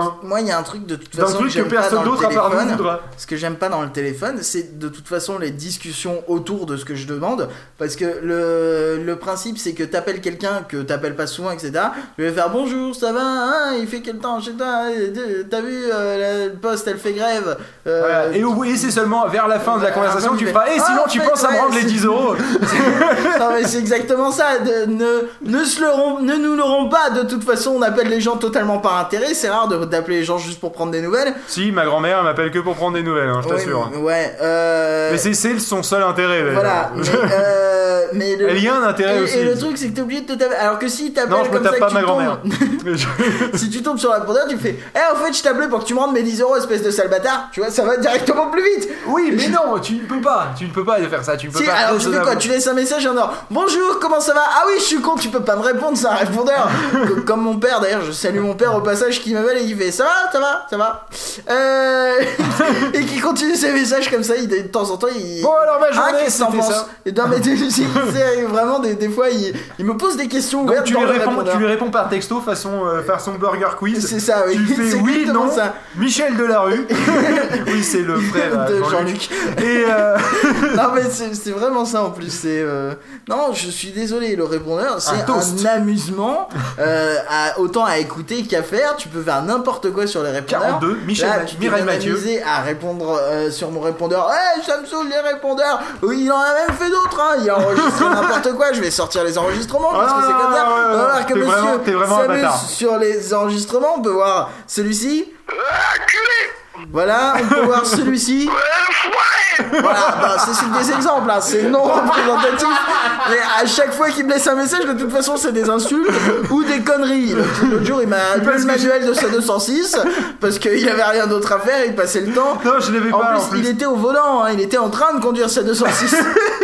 A: il y a un truc de toute
C: D'un
A: façon
C: truc
A: que
C: que
A: j'aime pas
C: personne
A: dans le
C: d'autre à part nous
A: téléphone.
C: voudra.
A: Ce que j'aime pas dans le téléphone, c'est de toute façon les discussions autour de ce que je demande. Parce que le, le principe, c'est que t'appelles quelqu'un que t'appelles pas souvent, et cetera. Je vais faire bonjour, ça va, hein, il fait quel temps chez toi, t'as vu, euh, la poste elle fait grève. Euh,
C: Voilà. Et, au- et c'est seulement vers la fin de la conversation que tu
A: fais,
C: feras. Et
A: ah,
C: sinon,
A: en
C: tu
A: fait,
C: penses à me
A: ouais,
C: rendre les
A: c'est-
C: dix euros.
A: Non mais c'est exactement ça. De- ne, ne, se leurrons, ne nous leurrons pas. De toute façon, on appelle les gens totalement par intérêt. C'est rare de- d'appeler les gens juste pour prendre des nouvelles.
C: Si, ma grand-mère elle m'appelle que pour prendre des nouvelles, hein, je
A: Ouais,
C: t'assure.
A: mais- Ouais. Euh...
C: Mais c'est c'est son seul intérêt. d'ailleurs.
A: Voilà. Mais, euh, mais le...
C: Elle y a un intérêt
A: et,
C: aussi.
A: et le truc, c'est que t'es obligé de te taper. Alors que si t'appelles
C: Non, je me
A: comme
C: tape
A: ça,
C: pas
A: que
C: ma
A: tu
C: grand-mère.
A: tombes... si tu tombes sur la répondeur, tu fais Eh, en fait, je t'appelais pour que tu me rendes mes dix euros, espèce de sale bâtard. Tu vois, ça va directement plus vite.
C: Oui, mais non, tu ne peux pas. Tu ne peux pas faire ça. Tu ne peux
A: Si,
C: pas.
A: alors tu fais quoi?
C: raisonnablement.
A: Tu laisses un message en or Bonjour, comment ça va? Ah oui, je suis con, tu peux pas me répondre, c'est un répondeur. Co- Comme mon père, d'ailleurs, je salue mon père au passage qui m'appelle et qui fait Ça va, ça va, ça va euh... Et qui continue ses messages comme ça, il, de temps en temps, il.
C: Bon, alors ma
A: Ah,
C: journée,
A: qu'est-ce que t'en
C: c'était
A: penses?
C: ça.
A: Et non, mais tu- c'est- c'est vraiment des, des fois, il, il me pose des questions
C: Donc
A: ouvertes
C: tu
A: dans
C: lui,
A: le
C: réponds,
A: répondeur.
C: tu lui réponds par texto façon, euh, façon burger quiz.
A: C'est ça, oui.
C: Tu fais
A: C'est
C: oui,
A: exactement
C: non.
A: ça.
C: Michel Delarue. Oui, c'est le frère euh,
A: De
C: Jean-Luc.
A: Jean-Luc.
C: Et euh,
A: Non mais c'est c'est vraiment ça en plus. C'est euh, non, je suis désolé, le répondeur, c'est
C: Un toast.
A: un amusement euh, à, autant à écouter qu'à faire. Tu peux faire n'importe quoi sur les répondeurs.
C: quarante-deux, Michel
A: Là,
C: Ma-
A: tu
C: Mireille
A: peux
C: Mathieu.
A: m'amuser à répondre euh, sur mon répondeur. Ouais, ça me saoule les répondeurs. Oui, il en a même fait d'autres. Hein. Il a enregistré n'importe quoi. Je vais sortir les enregistrements parce
C: Ah,
A: que c'est comme ça.
C: ouais, ouais,
A: On va
C: ouais.
A: voir que
C: T'es vraiment-
A: monsieur
C: t'es vraiment un
A: s'amuse
C: bâtard.
A: sur les enregistrements. On peut voir celui-ci. Voilà, on peut voir celui-ci. Voilà, bah, c'est c'est des exemples, hein, c'est non représentatif. Mais à chaque fois qu'il me laisse un message, de toute façon, c'est des insultes ou des conneries. L'autre l'autre jour, il m'a lu le manuel de sa deux cent six parce qu'il avait rien d'autre à faire, il passait le temps.
C: Non, je l'avais
A: En
C: pas.
A: plus,
C: en plus.
A: il était au volant, hein, il était en train de conduire sa deux cent six.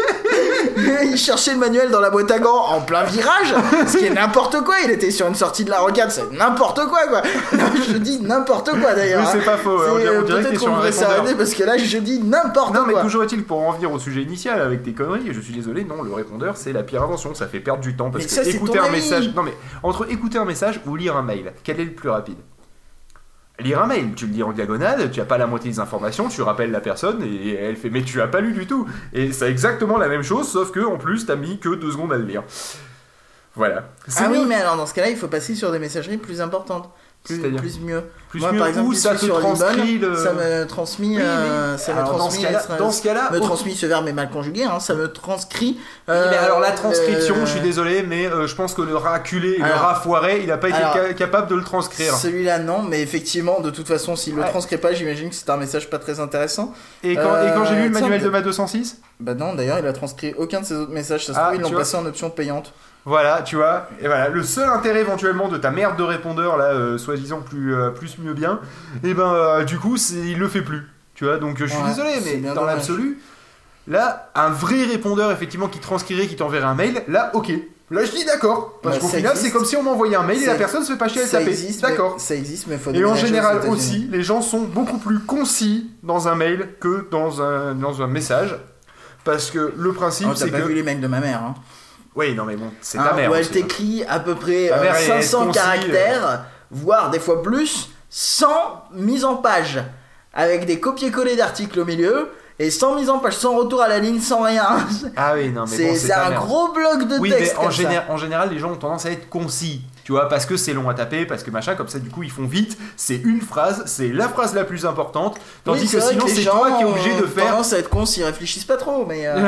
A: Il cherchait le manuel dans la boîte à gants en plein virage, ce qui est n'importe quoi. Il était sur une sortie de la rocade, c'est n'importe quoi, quoi. Je dis n'importe quoi d'ailleurs.
C: Oui, c'est
A: hein.
C: pas faux.
A: C'est,
C: On dirait- on
A: euh,
C: dirait que t'es
A: Peut-être
C: sur
A: qu'on
C: un
A: devrait
C: répondeur.
A: s'arrêter parce que là, je dis n'importe
C: Non, mais
A: quoi.
C: toujours est-il que pour en revenir au sujet initial avec tes conneries, je suis désolé, non, le répondeur c'est la pire invention, ça fait perdre du temps parce
A: Mais
C: que
A: ça, c'est
C: écouter
A: ton
C: un
A: avis.
C: message. Non, mais entre écouter un message ou lire un mail, quel est le plus rapide? Lire un mail, tu le lis en diagonale, tu as pas la moitié des informations, tu rappelles la personne et elle fait mais tu as pas lu du tout. Et c'est exactement la même chose, sauf que en plus t'as mis que deux secondes à le lire. Voilà. C'est
A: Ah oui,
C: mieux.
A: mais alors dans ce cas-là, il faut passer sur des messageries plus importantes. Plus,
C: C'est-à-dire
A: plus mieux.
C: Plus
A: Moi,
C: mieux
A: par exemple,
C: où
A: je
C: ça
A: suis
C: te
A: sur
C: transcrit
A: Libon,
C: le.
A: ça me transmis,
C: Oui,
A: euh,
C: oui.
A: ça me
C: Alors, dans ce
A: transmis,
C: cas-là,
A: euh,
C: dans ce cas-là,
A: me
C: oh.
A: transmis, ce verbe est mal conjugué, hein, ça me transcrit.
C: Oui,
A: euh,
C: mais alors la transcription,
A: euh,
C: je suis désolé, mais euh, je pense que le raculé, le
A: Alors-
C: rafoiré, il a pas été
A: alors-
C: ca- capable de le transcrire.
A: Celui-là, non, mais effectivement, de toute façon, s'il le
C: Ouais.
A: transcrit pas, j'imagine que c'est un message pas très intéressant.
C: Et quand,
A: Euh,
C: et quand j'ai lu le
A: tiens,
C: manuel
A: de-
C: de ma deux cent six,
A: Bah non, d'ailleurs, il a transcrit aucun de ses autres messages, ça se
C: Ah,
A: trouve, ils
C: tu
A: l'ont
C: vois.
A: passé en option payante.
C: voilà, tu vois, et voilà, le seul intérêt éventuellement de ta merde de répondeur, là, euh, soi-disant plus, euh, plus mieux bien, et ben euh, du coup, c'est, il le fait plus, tu vois, donc euh, je suis
A: Ouais,
C: désolé,
A: c'est
C: mais
A: bien
C: dans
A: dommage.
C: l'absolu, là, un vrai répondeur, effectivement, qui transcrirait, qui t'enverrait un mail, là, ok. Là, je dis d'accord, parce
A: Bah,
C: qu'au
A: ça
C: final,
A: existe.
C: c'est comme si on m'envoyait un mail et
A: Ça-
C: la personne se fait pas chier à le
A: Ça
C: taper.
A: existe,
C: D'accord.
A: mais, ça existe, mais faut
C: Et en
A: déménager aux
C: général
A: États-Unis.
C: aussi, les gens sont beaucoup plus concis dans un mail que dans un, dans un message. Parce que le principe,
A: Oh, t'as
C: c'est
A: pas
C: que.
A: vu les mails de ma mère, hein.
C: Oui, non, mais bon, c'est
A: Hein,
C: ta mère.
A: où elle
C: aussi, hein.
A: t'écrit à peu près
C: Ta
A: euh,
C: mère est
A: cinq cents
C: concis,
A: caractères, voire des fois plus, sans mise en page, avec des copier-coller d'articles au milieu, et sans mise en page, sans retour à la ligne, sans rien.
C: Ah oui, non, mais
A: C'est
C: bon,
A: c'est
C: c'est ta
A: un
C: mère.
A: gros bloc de
C: Oui,
A: texte
C: mais en,
A: comme ça.
C: géné- en général, les gens ont tendance à être concis. Tu vois, parce que c'est long à taper, parce que machin, comme ça, du coup, ils font vite. C'est une phrase, c'est la phrase la plus importante. Tandis
A: Oui,
C: que
A: c'est vrai
C: sinon,
A: les
C: c'est
A: gens
C: toi qui es obligé de
A: ont
C: faire.
A: tendance à être cons, ils réfléchissent pas trop, mais... Euh,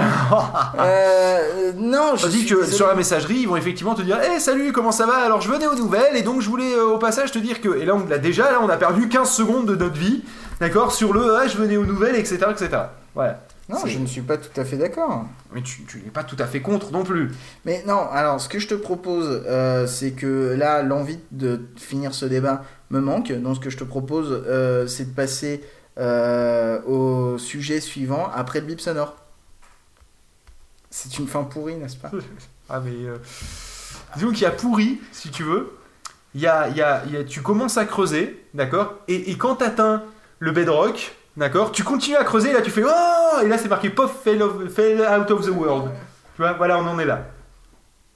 A: euh, non, je
C: Tandis
A: suis
C: que
A: désolé.
C: sur la messagerie, ils vont effectivement te dire hey, salut, comment ça va? Alors je venais aux nouvelles et donc je voulais euh, au passage te dire que. Et là, on l'a déjà, là, on a perdu quinze secondes de notre vie, d'accord? Sur le ah, je venais aux nouvelles, et cetera, et cetera. Voilà.
A: Non,
C: C'est-
A: je ne suis pas tout à fait d'accord.
C: Mais tu, tu n'es pas tout à fait contre non plus.
A: Mais non, alors ce que je te propose, euh, c'est que là, l'envie de finir ce débat me manque. Donc ce que je te propose, euh, c'est de passer euh, au sujet suivant après le bip sonore. C'est une fin pourrie, n'est-ce pas?
C: Ah, mais. Euh... Disons qu'il y a pourri, si tu veux. Il y a, il y a, il y a- tu commences à creuser, d'accord? et, et quand t'atteins le bedrock, d'accord? Tu continues à creuser, et là tu fais oh! Et là c'est marqué Puff fell, of- fell out of the world. Tu vois, voilà, on en est là.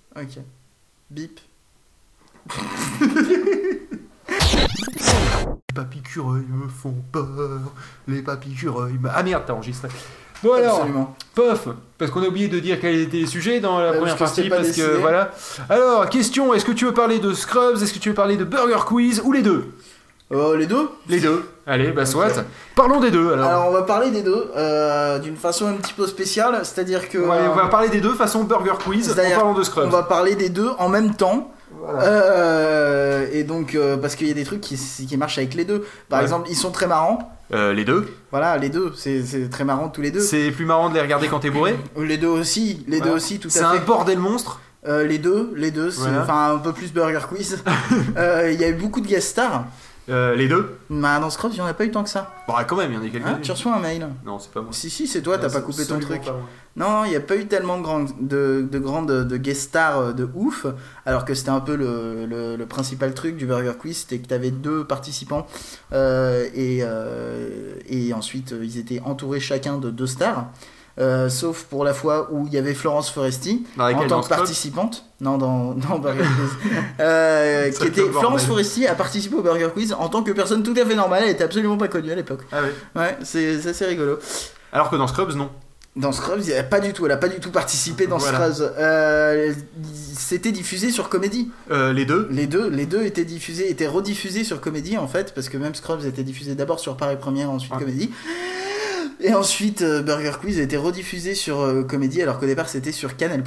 A: Ok. Bip.
C: papicureuils me font peur, les papicureuils me... Ah merde, t'as enregistré. Bon alors,
A: Absolument.
C: pof, parce qu'on a oublié de dire quels étaient les sujets dans la
A: Ouais,
C: première
A: parce que
C: partie,
A: c'était pas
C: parce
A: décidé.
C: que voilà. Alors, question, est-ce que tu veux parler de Scrubs, est-ce que tu veux parler de Burger Quiz, ou les deux?
A: Euh, les deux
C: Les deux. Allez, bah
A: Ok.
C: soit. Parlons des deux alors.
A: Alors on va parler des deux euh, d'une façon un petit peu spéciale, c'est-à-dire que
C: on, va,
A: euh,
C: on va parler des deux façon Burger Quiz en
A: c'est-à-dire
C: parlant de Scrubs.
A: on va parler des deux en même temps.
C: Voilà.
A: Euh, et donc euh, parce qu'il y a des trucs qui, qui marchent avec les deux. Par
C: Ouais.
A: exemple, ils sont très marrants.
C: Euh, les deux.
A: Voilà, les deux, c'est c'est très marrant tous les deux.
C: C'est plus marrant de les regarder quand t'es bourré.
A: Les deux aussi, les
C: Voilà.
A: deux aussi, tout
C: C'est
A: à
C: un
A: fait.
C: bordel monstre.
A: Euh, les deux, les deux, c'est-
C: Voilà.
A: enfin un peu plus Burger Quiz. Euh, Il y a eu beaucoup de guest stars.
C: Euh, les deux.
A: Bah, dans Scrubs, il n'y en a pas eu tant que ça.
C: Bon, quand même, il y en a quelques-uns.
A: Hein, tu reçois un mail.
C: Non, c'est pas moi.
A: Si, si, c'est toi, t'as
C: Non,
A: pas
C: c'est
A: coupé ton
C: absolument
A: truc.
C: pas moi.
A: Non, il n'y a pas eu tellement de, grandes, de, de grandes de guest stars euh, de ouf, alors que c'était un peu le, le, le principal truc du Burger Quiz, c'était que tu avais deux participants euh, et, euh, et ensuite euh, ils étaient entourés chacun de deux stars. Euh, sauf pour la fois où il y avait Florence Foresti
C: Dans laquelle,
A: en tant
C: dans
A: que
C: Scrubs
A: participante. Non, dans, dans Burger Quiz. Euh,
C: Ça
A: qui était
C: fait bordel.
A: Florence Foresti a participé au Burger Quiz en tant que personne tout à fait normale. Elle était absolument pas connue à l'époque.
C: Ah ouais.
A: Ouais, c'est c'est assez rigolo.
C: Alors que dans Scrubs, non.
A: Dans Scrubs, il y a pas du tout, elle a pas du tout participé dans
C: Voilà.
A: Scrubs. Euh, c'était diffusé sur Comédie.
C: Euh, les deux.
A: Les deux, les deux étaient diffusés, étaient rediffusés sur Comédie en fait, parce que même Scrubs était diffusé d'abord sur Paris Première, ensuite
C: Ah.
A: Comédie. Et ensuite euh, Burger Quiz a été rediffusé sur euh, Comédie, alors qu'au départ c'était sur Canal+.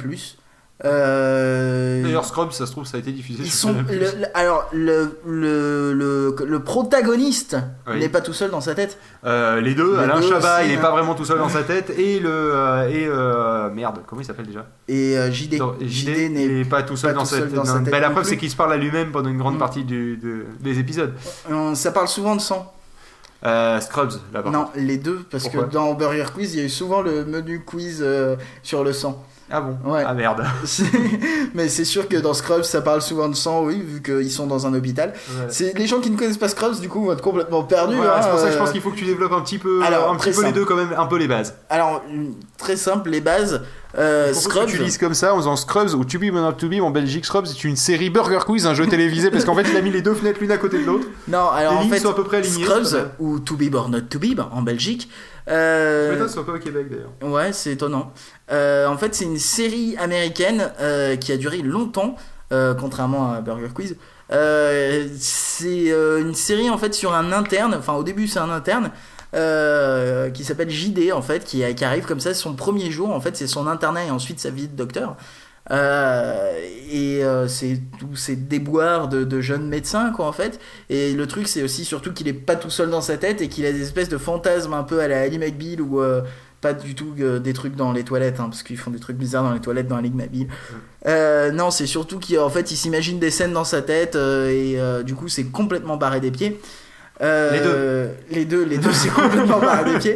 A: Euh,
C: D'ailleurs, Scrubs, ça se trouve, ça a été diffusé
A: ils
C: sur
A: sont,
C: Canal+.
A: le- le- alors le, le, le, le protagoniste
C: Oui.
A: n'est pas tout seul dans sa tête.
C: Euh, les deux,
A: Les
C: Alain
A: deux
C: Chabat,
A: aussi,
C: il est
A: hein.
C: pas vraiment tout seul dans sa tête, et le euh, et euh, merde, comment il s'appelle déjà?
A: Et euh, J D.
C: Non,
A: J
C: J
A: D
C: il
A: n'est
C: est pas tout seul
A: pas
C: dans,
A: tout seul
C: cette,
A: dans sa
C: non,
A: tête
C: bah, la
A: non
C: preuve,
A: plus.
C: c'est qu'il se parle à lui-même pendant une grande
A: Mm.
C: partie du, de- des épisodes.
A: Euh, ça parle souvent de sang.
C: Euh, Scrubs, là bas
A: Non, les deux, parce
C: Pourquoi
A: que dans Burger Quiz, il y a eu souvent le menu quiz euh, sur le sang.
C: Ah bon?
A: Ouais.
C: Ah merde.
A: C'est- Mais c'est sûr que dans Scrubs, ça parle souvent de sang, oui, vu qu'ils sont dans un hôpital.
C: Ouais.
A: C'est les gens qui ne connaissent pas Scrubs, du coup, vont être complètement perdus.
C: Voilà,
A: hein,
C: c'est pour ça que je
A: euh.
C: pense qu'il faut que tu développes un petit peu,
A: Alors,
C: un
A: très
C: petit peu les
A: simple.
C: deux quand même, un peu les bases.
A: Alors, très simple, les bases. Euh,
C: Pourquoi
A: Scrubs.
C: tu lises comme ça en faisant Scrubs ou To Be or Not To Be en Belgique? Scrubs, c'est une série Burger Quiz, un jeu télévisé, parce qu'en fait il a mis les deux fenêtres l'une à côté de l'autre.
A: Non, alors
C: Les
A: en
C: lignes
A: fait,
C: sont à peu près alignées,
A: Scrubs,
C: c'est pas mal.
A: ou To Be or Not To Be en Belgique.
C: Je
A: Euh,
C: m'étonne, c'est pas au Québec d'ailleurs.
A: Ouais, c'est étonnant. Euh, en fait, c'est une série américaine euh, qui a duré longtemps, euh, contrairement à Burger Quiz. Euh, c'est euh, une série en fait sur un interne. Enfin, au début, c'est un interne euh, qui s'appelle J D en fait, qui, qui arrive comme ça son premier jour. En fait, c'est son internat et ensuite sa vie de docteur. Euh, et euh, c'est tous ces déboires de, de jeunes médecins quoi en fait. Et le truc c'est aussi surtout qu'il est pas tout seul dans sa tête et qu'il a des espèces de fantasmes un peu à la Ali McBeal ou euh, pas du tout euh, des trucs dans les toilettes hein, parce qu'ils font des trucs bizarres dans les toilettes dans Ali McBeal. Euh, non c'est surtout qu'en fait il s'imagine des scènes dans sa tête euh, et euh, du coup c'est complètement barré des pieds. Euh,
C: Les deux.
A: Les deux, les deux c'est complètement barré des pieds.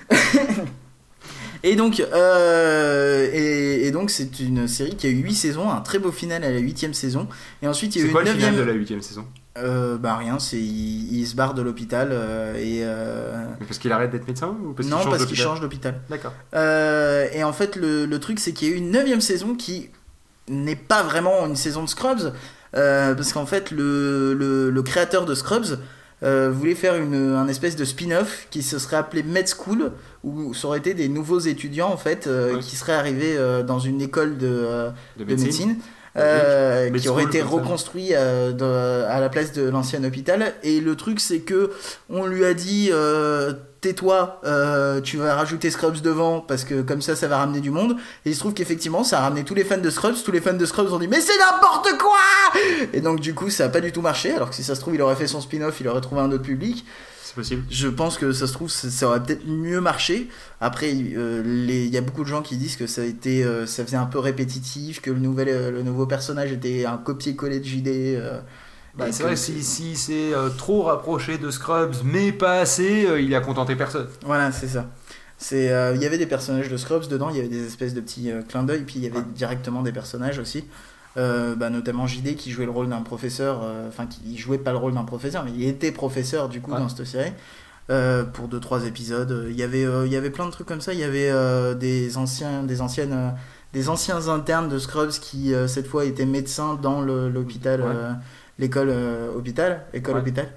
A: Et donc, euh, et, et donc c'est une série qui a eu huit saisons, un très beau final à la huitième saison. Et ensuite il y a
C: C'est
A: eu
C: quoi
A: une
C: le final
A: neuvième.
C: de la huitième saison?
A: Euh, bah rien, c'est il, il se barre de l'hôpital euh, et euh,
C: Mais parce qu'il arrête d'être médecin ou parce qu'il
A: non
C: change
A: parce qu'il
C: d'hôpital
A: change d'hôpital.
C: D'accord.
A: Euh, et en fait le, le truc c'est qu'il y a eu une neuvième saison qui n'est pas vraiment une saison de Scrubs euh, parce qu'en fait le, le, le créateur de Scrubs euh, voulait faire une, un espèce de spin-off qui se serait appelé Med School où ça aurait été des nouveaux étudiants en fait euh,
C: Ouais.
A: qui seraient arrivés euh, dans une école de, euh,
C: De
A: de
C: médecine.
A: médecine. Euh,
C: Med
A: qui aurait
C: School,
A: été
C: comme ça.
A: reconstruit euh, de- à la place de l'ancien hôpital. Et le truc, c'est que on lui a dit euh, tais-toi, euh, tu vas rajouter Scrubs devant parce que comme ça, ça va ramener du monde. Et il se trouve qu'effectivement, ça a ramené tous les fans de Scrubs. Tous les fans de Scrubs ont dit mais c'est n'importe quoi. Et donc du coup, ça a pas du tout marché. Alors que si ça se trouve, il aurait fait son spin-off, il aurait trouvé un autre public.
C: C'est possible.
A: Je pense que ça se trouve, ça, ça aurait peut-être mieux marché. Après, euh, les- il y a beaucoup de gens qui disent que ça a été, euh, ça faisait un peu répétitif, que le nouvel, euh, le nouveau personnage était un copier-coller de J D. euh,
C: Bah,
A: et
C: c'est
A: que
C: vrai que si, si c'est euh, trop rapproché de Scrubs, mais pas assez, euh, il a contenté personne.
A: Voilà, c'est ça. C'est, euh, il y avait des personnages de Scrubs dedans, il y avait des espèces de petits euh, clins d'œil, puis il y avait
C: Ouais.
A: directement des personnages aussi. Euh, bah, notamment J D qui jouait le rôle d'un professeur, euh, enfin qui jouait pas le rôle d'un professeur, mais il était professeur du coup
C: Ouais.
A: dans cette série. Euh, pour deux trois épisodes, il y avait euh, il y avait plein de trucs comme ça. Il y avait euh, des anciens des anciennes euh, des anciens internes de Scrubs qui euh, cette fois étaient médecins dans le- l'hôpital,
C: Ouais.
A: euh, l'école euh, hôpital, école
C: Ouais.
A: hôpital.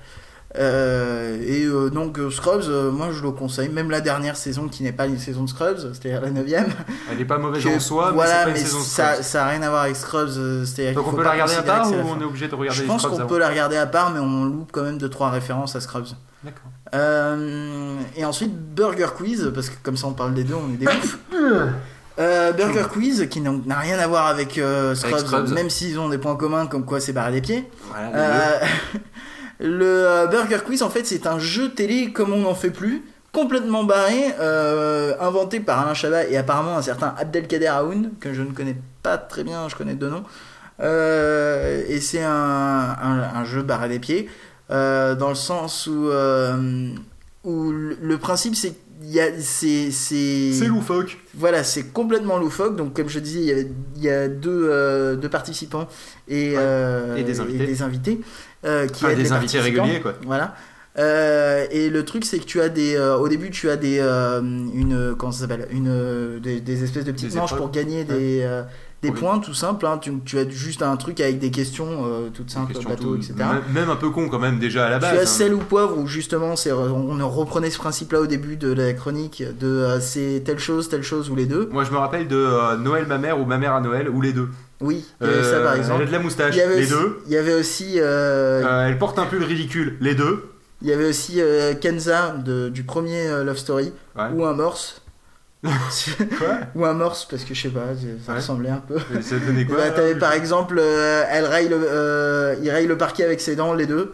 A: Euh, et euh, donc euh, Scrubs, euh, moi je le conseille, même la dernière saison qui n'est pas une saison de Scrubs, c'est-à-dire la neuvième.
C: Elle est pas mauvaise
A: que,
C: en soi,
A: voilà,
C: mais c'est pas une
A: mais
C: saison de
A: ça,
C: Scrubs.
A: ça a rien à voir avec Scrubs, euh, c'est-à-dire
C: Donc
A: qu'il
C: on
A: faut
C: peut
A: pas
C: la regarder à
A: considérer
C: part
A: que
C: ou
A: c'est la
C: on
A: fin.
C: est obligé de regarder
A: Je
C: les
A: pense
C: Scrubs
A: qu'on
C: avant
A: peut la regarder à part, mais on loupe quand même deux trois références à Scrubs.
C: D'accord.
A: Euh, et ensuite Burger Quiz, parce que comme ça on parle des deux, on est des ouf. Euh, Burger Quiz, qui n'a n'a rien à voir avec, euh, Scrubs,
C: Avec Scrubs.
A: même s'ils ont des points communs comme quoi c'est barré des pieds.
C: Voilà,
A: Euh, le euh, Burger Quiz, en fait, c'est un jeu télé comme on n'en fait plus, complètement barré, euh, inventé par Alain Chabat et apparemment un certain Abdelkader Aoun, que je ne connais pas très bien, je connais deux noms. Euh, et c'est un, un, un jeu barré des pieds, euh, dans le sens où, euh, où le, le principe c'est il y a, c'est, c'est...
C: c'est loufoque.
A: Voilà, c'est complètement loufoque. Donc, comme je disais, il y a, il y a deux, euh, deux participants et,
C: Ouais.
A: euh,
C: Et des invités.
A: et des invités, euh, qui
C: Enfin,
A: aident
C: des
A: les
C: invités
A: participants.
C: réguliers, quoi.
A: Voilà. Euh, et le truc, c'est que tu as des. Euh, au début, tu as des. Euh, une, comment ça s'appelle une, euh, des, des espèces de petites
C: Des
A: manches
C: épreuves.
A: pour gagner des, euh, des
C: Oui.
A: points, tout simple. Hein. Tu, tu as juste un truc avec des questions euh, toutes simples,
C: Question
A: bateau,
C: tout-
A: et cetera.
C: même- Même un peu con quand même déjà à la base.
A: Tu as
C: hein.
A: sel ou poivre où justement c'est, on reprenait ce principe-là au début de la chronique de euh, c'est telle chose, telle chose ou les deux.
C: Moi je me rappelle de euh, Noël ma mère ou ma mère à Noël ou les deux.
A: Oui, il y avait ça par
C: Euh,
A: exemple.
C: Elle a de la moustache,
A: Il y avait
C: les
A: aussi,
C: deux.
A: il y avait aussi, euh,
C: Euh, elle porte un pull ridicule, les deux.
A: il y avait aussi euh, Kenza de, du premier euh, Love Story
C: Ouais.
A: ou un morse.
C: Quoi
A: Ou un morse parce que je sais pas, ça
C: Ouais.
A: ressemblait un peu.
C: Et ça donnait quoi
A: Bah,
C: là
A: t'avais par exemple, euh, elle raye le, euh, il raye le parquet avec ses dents, les deux.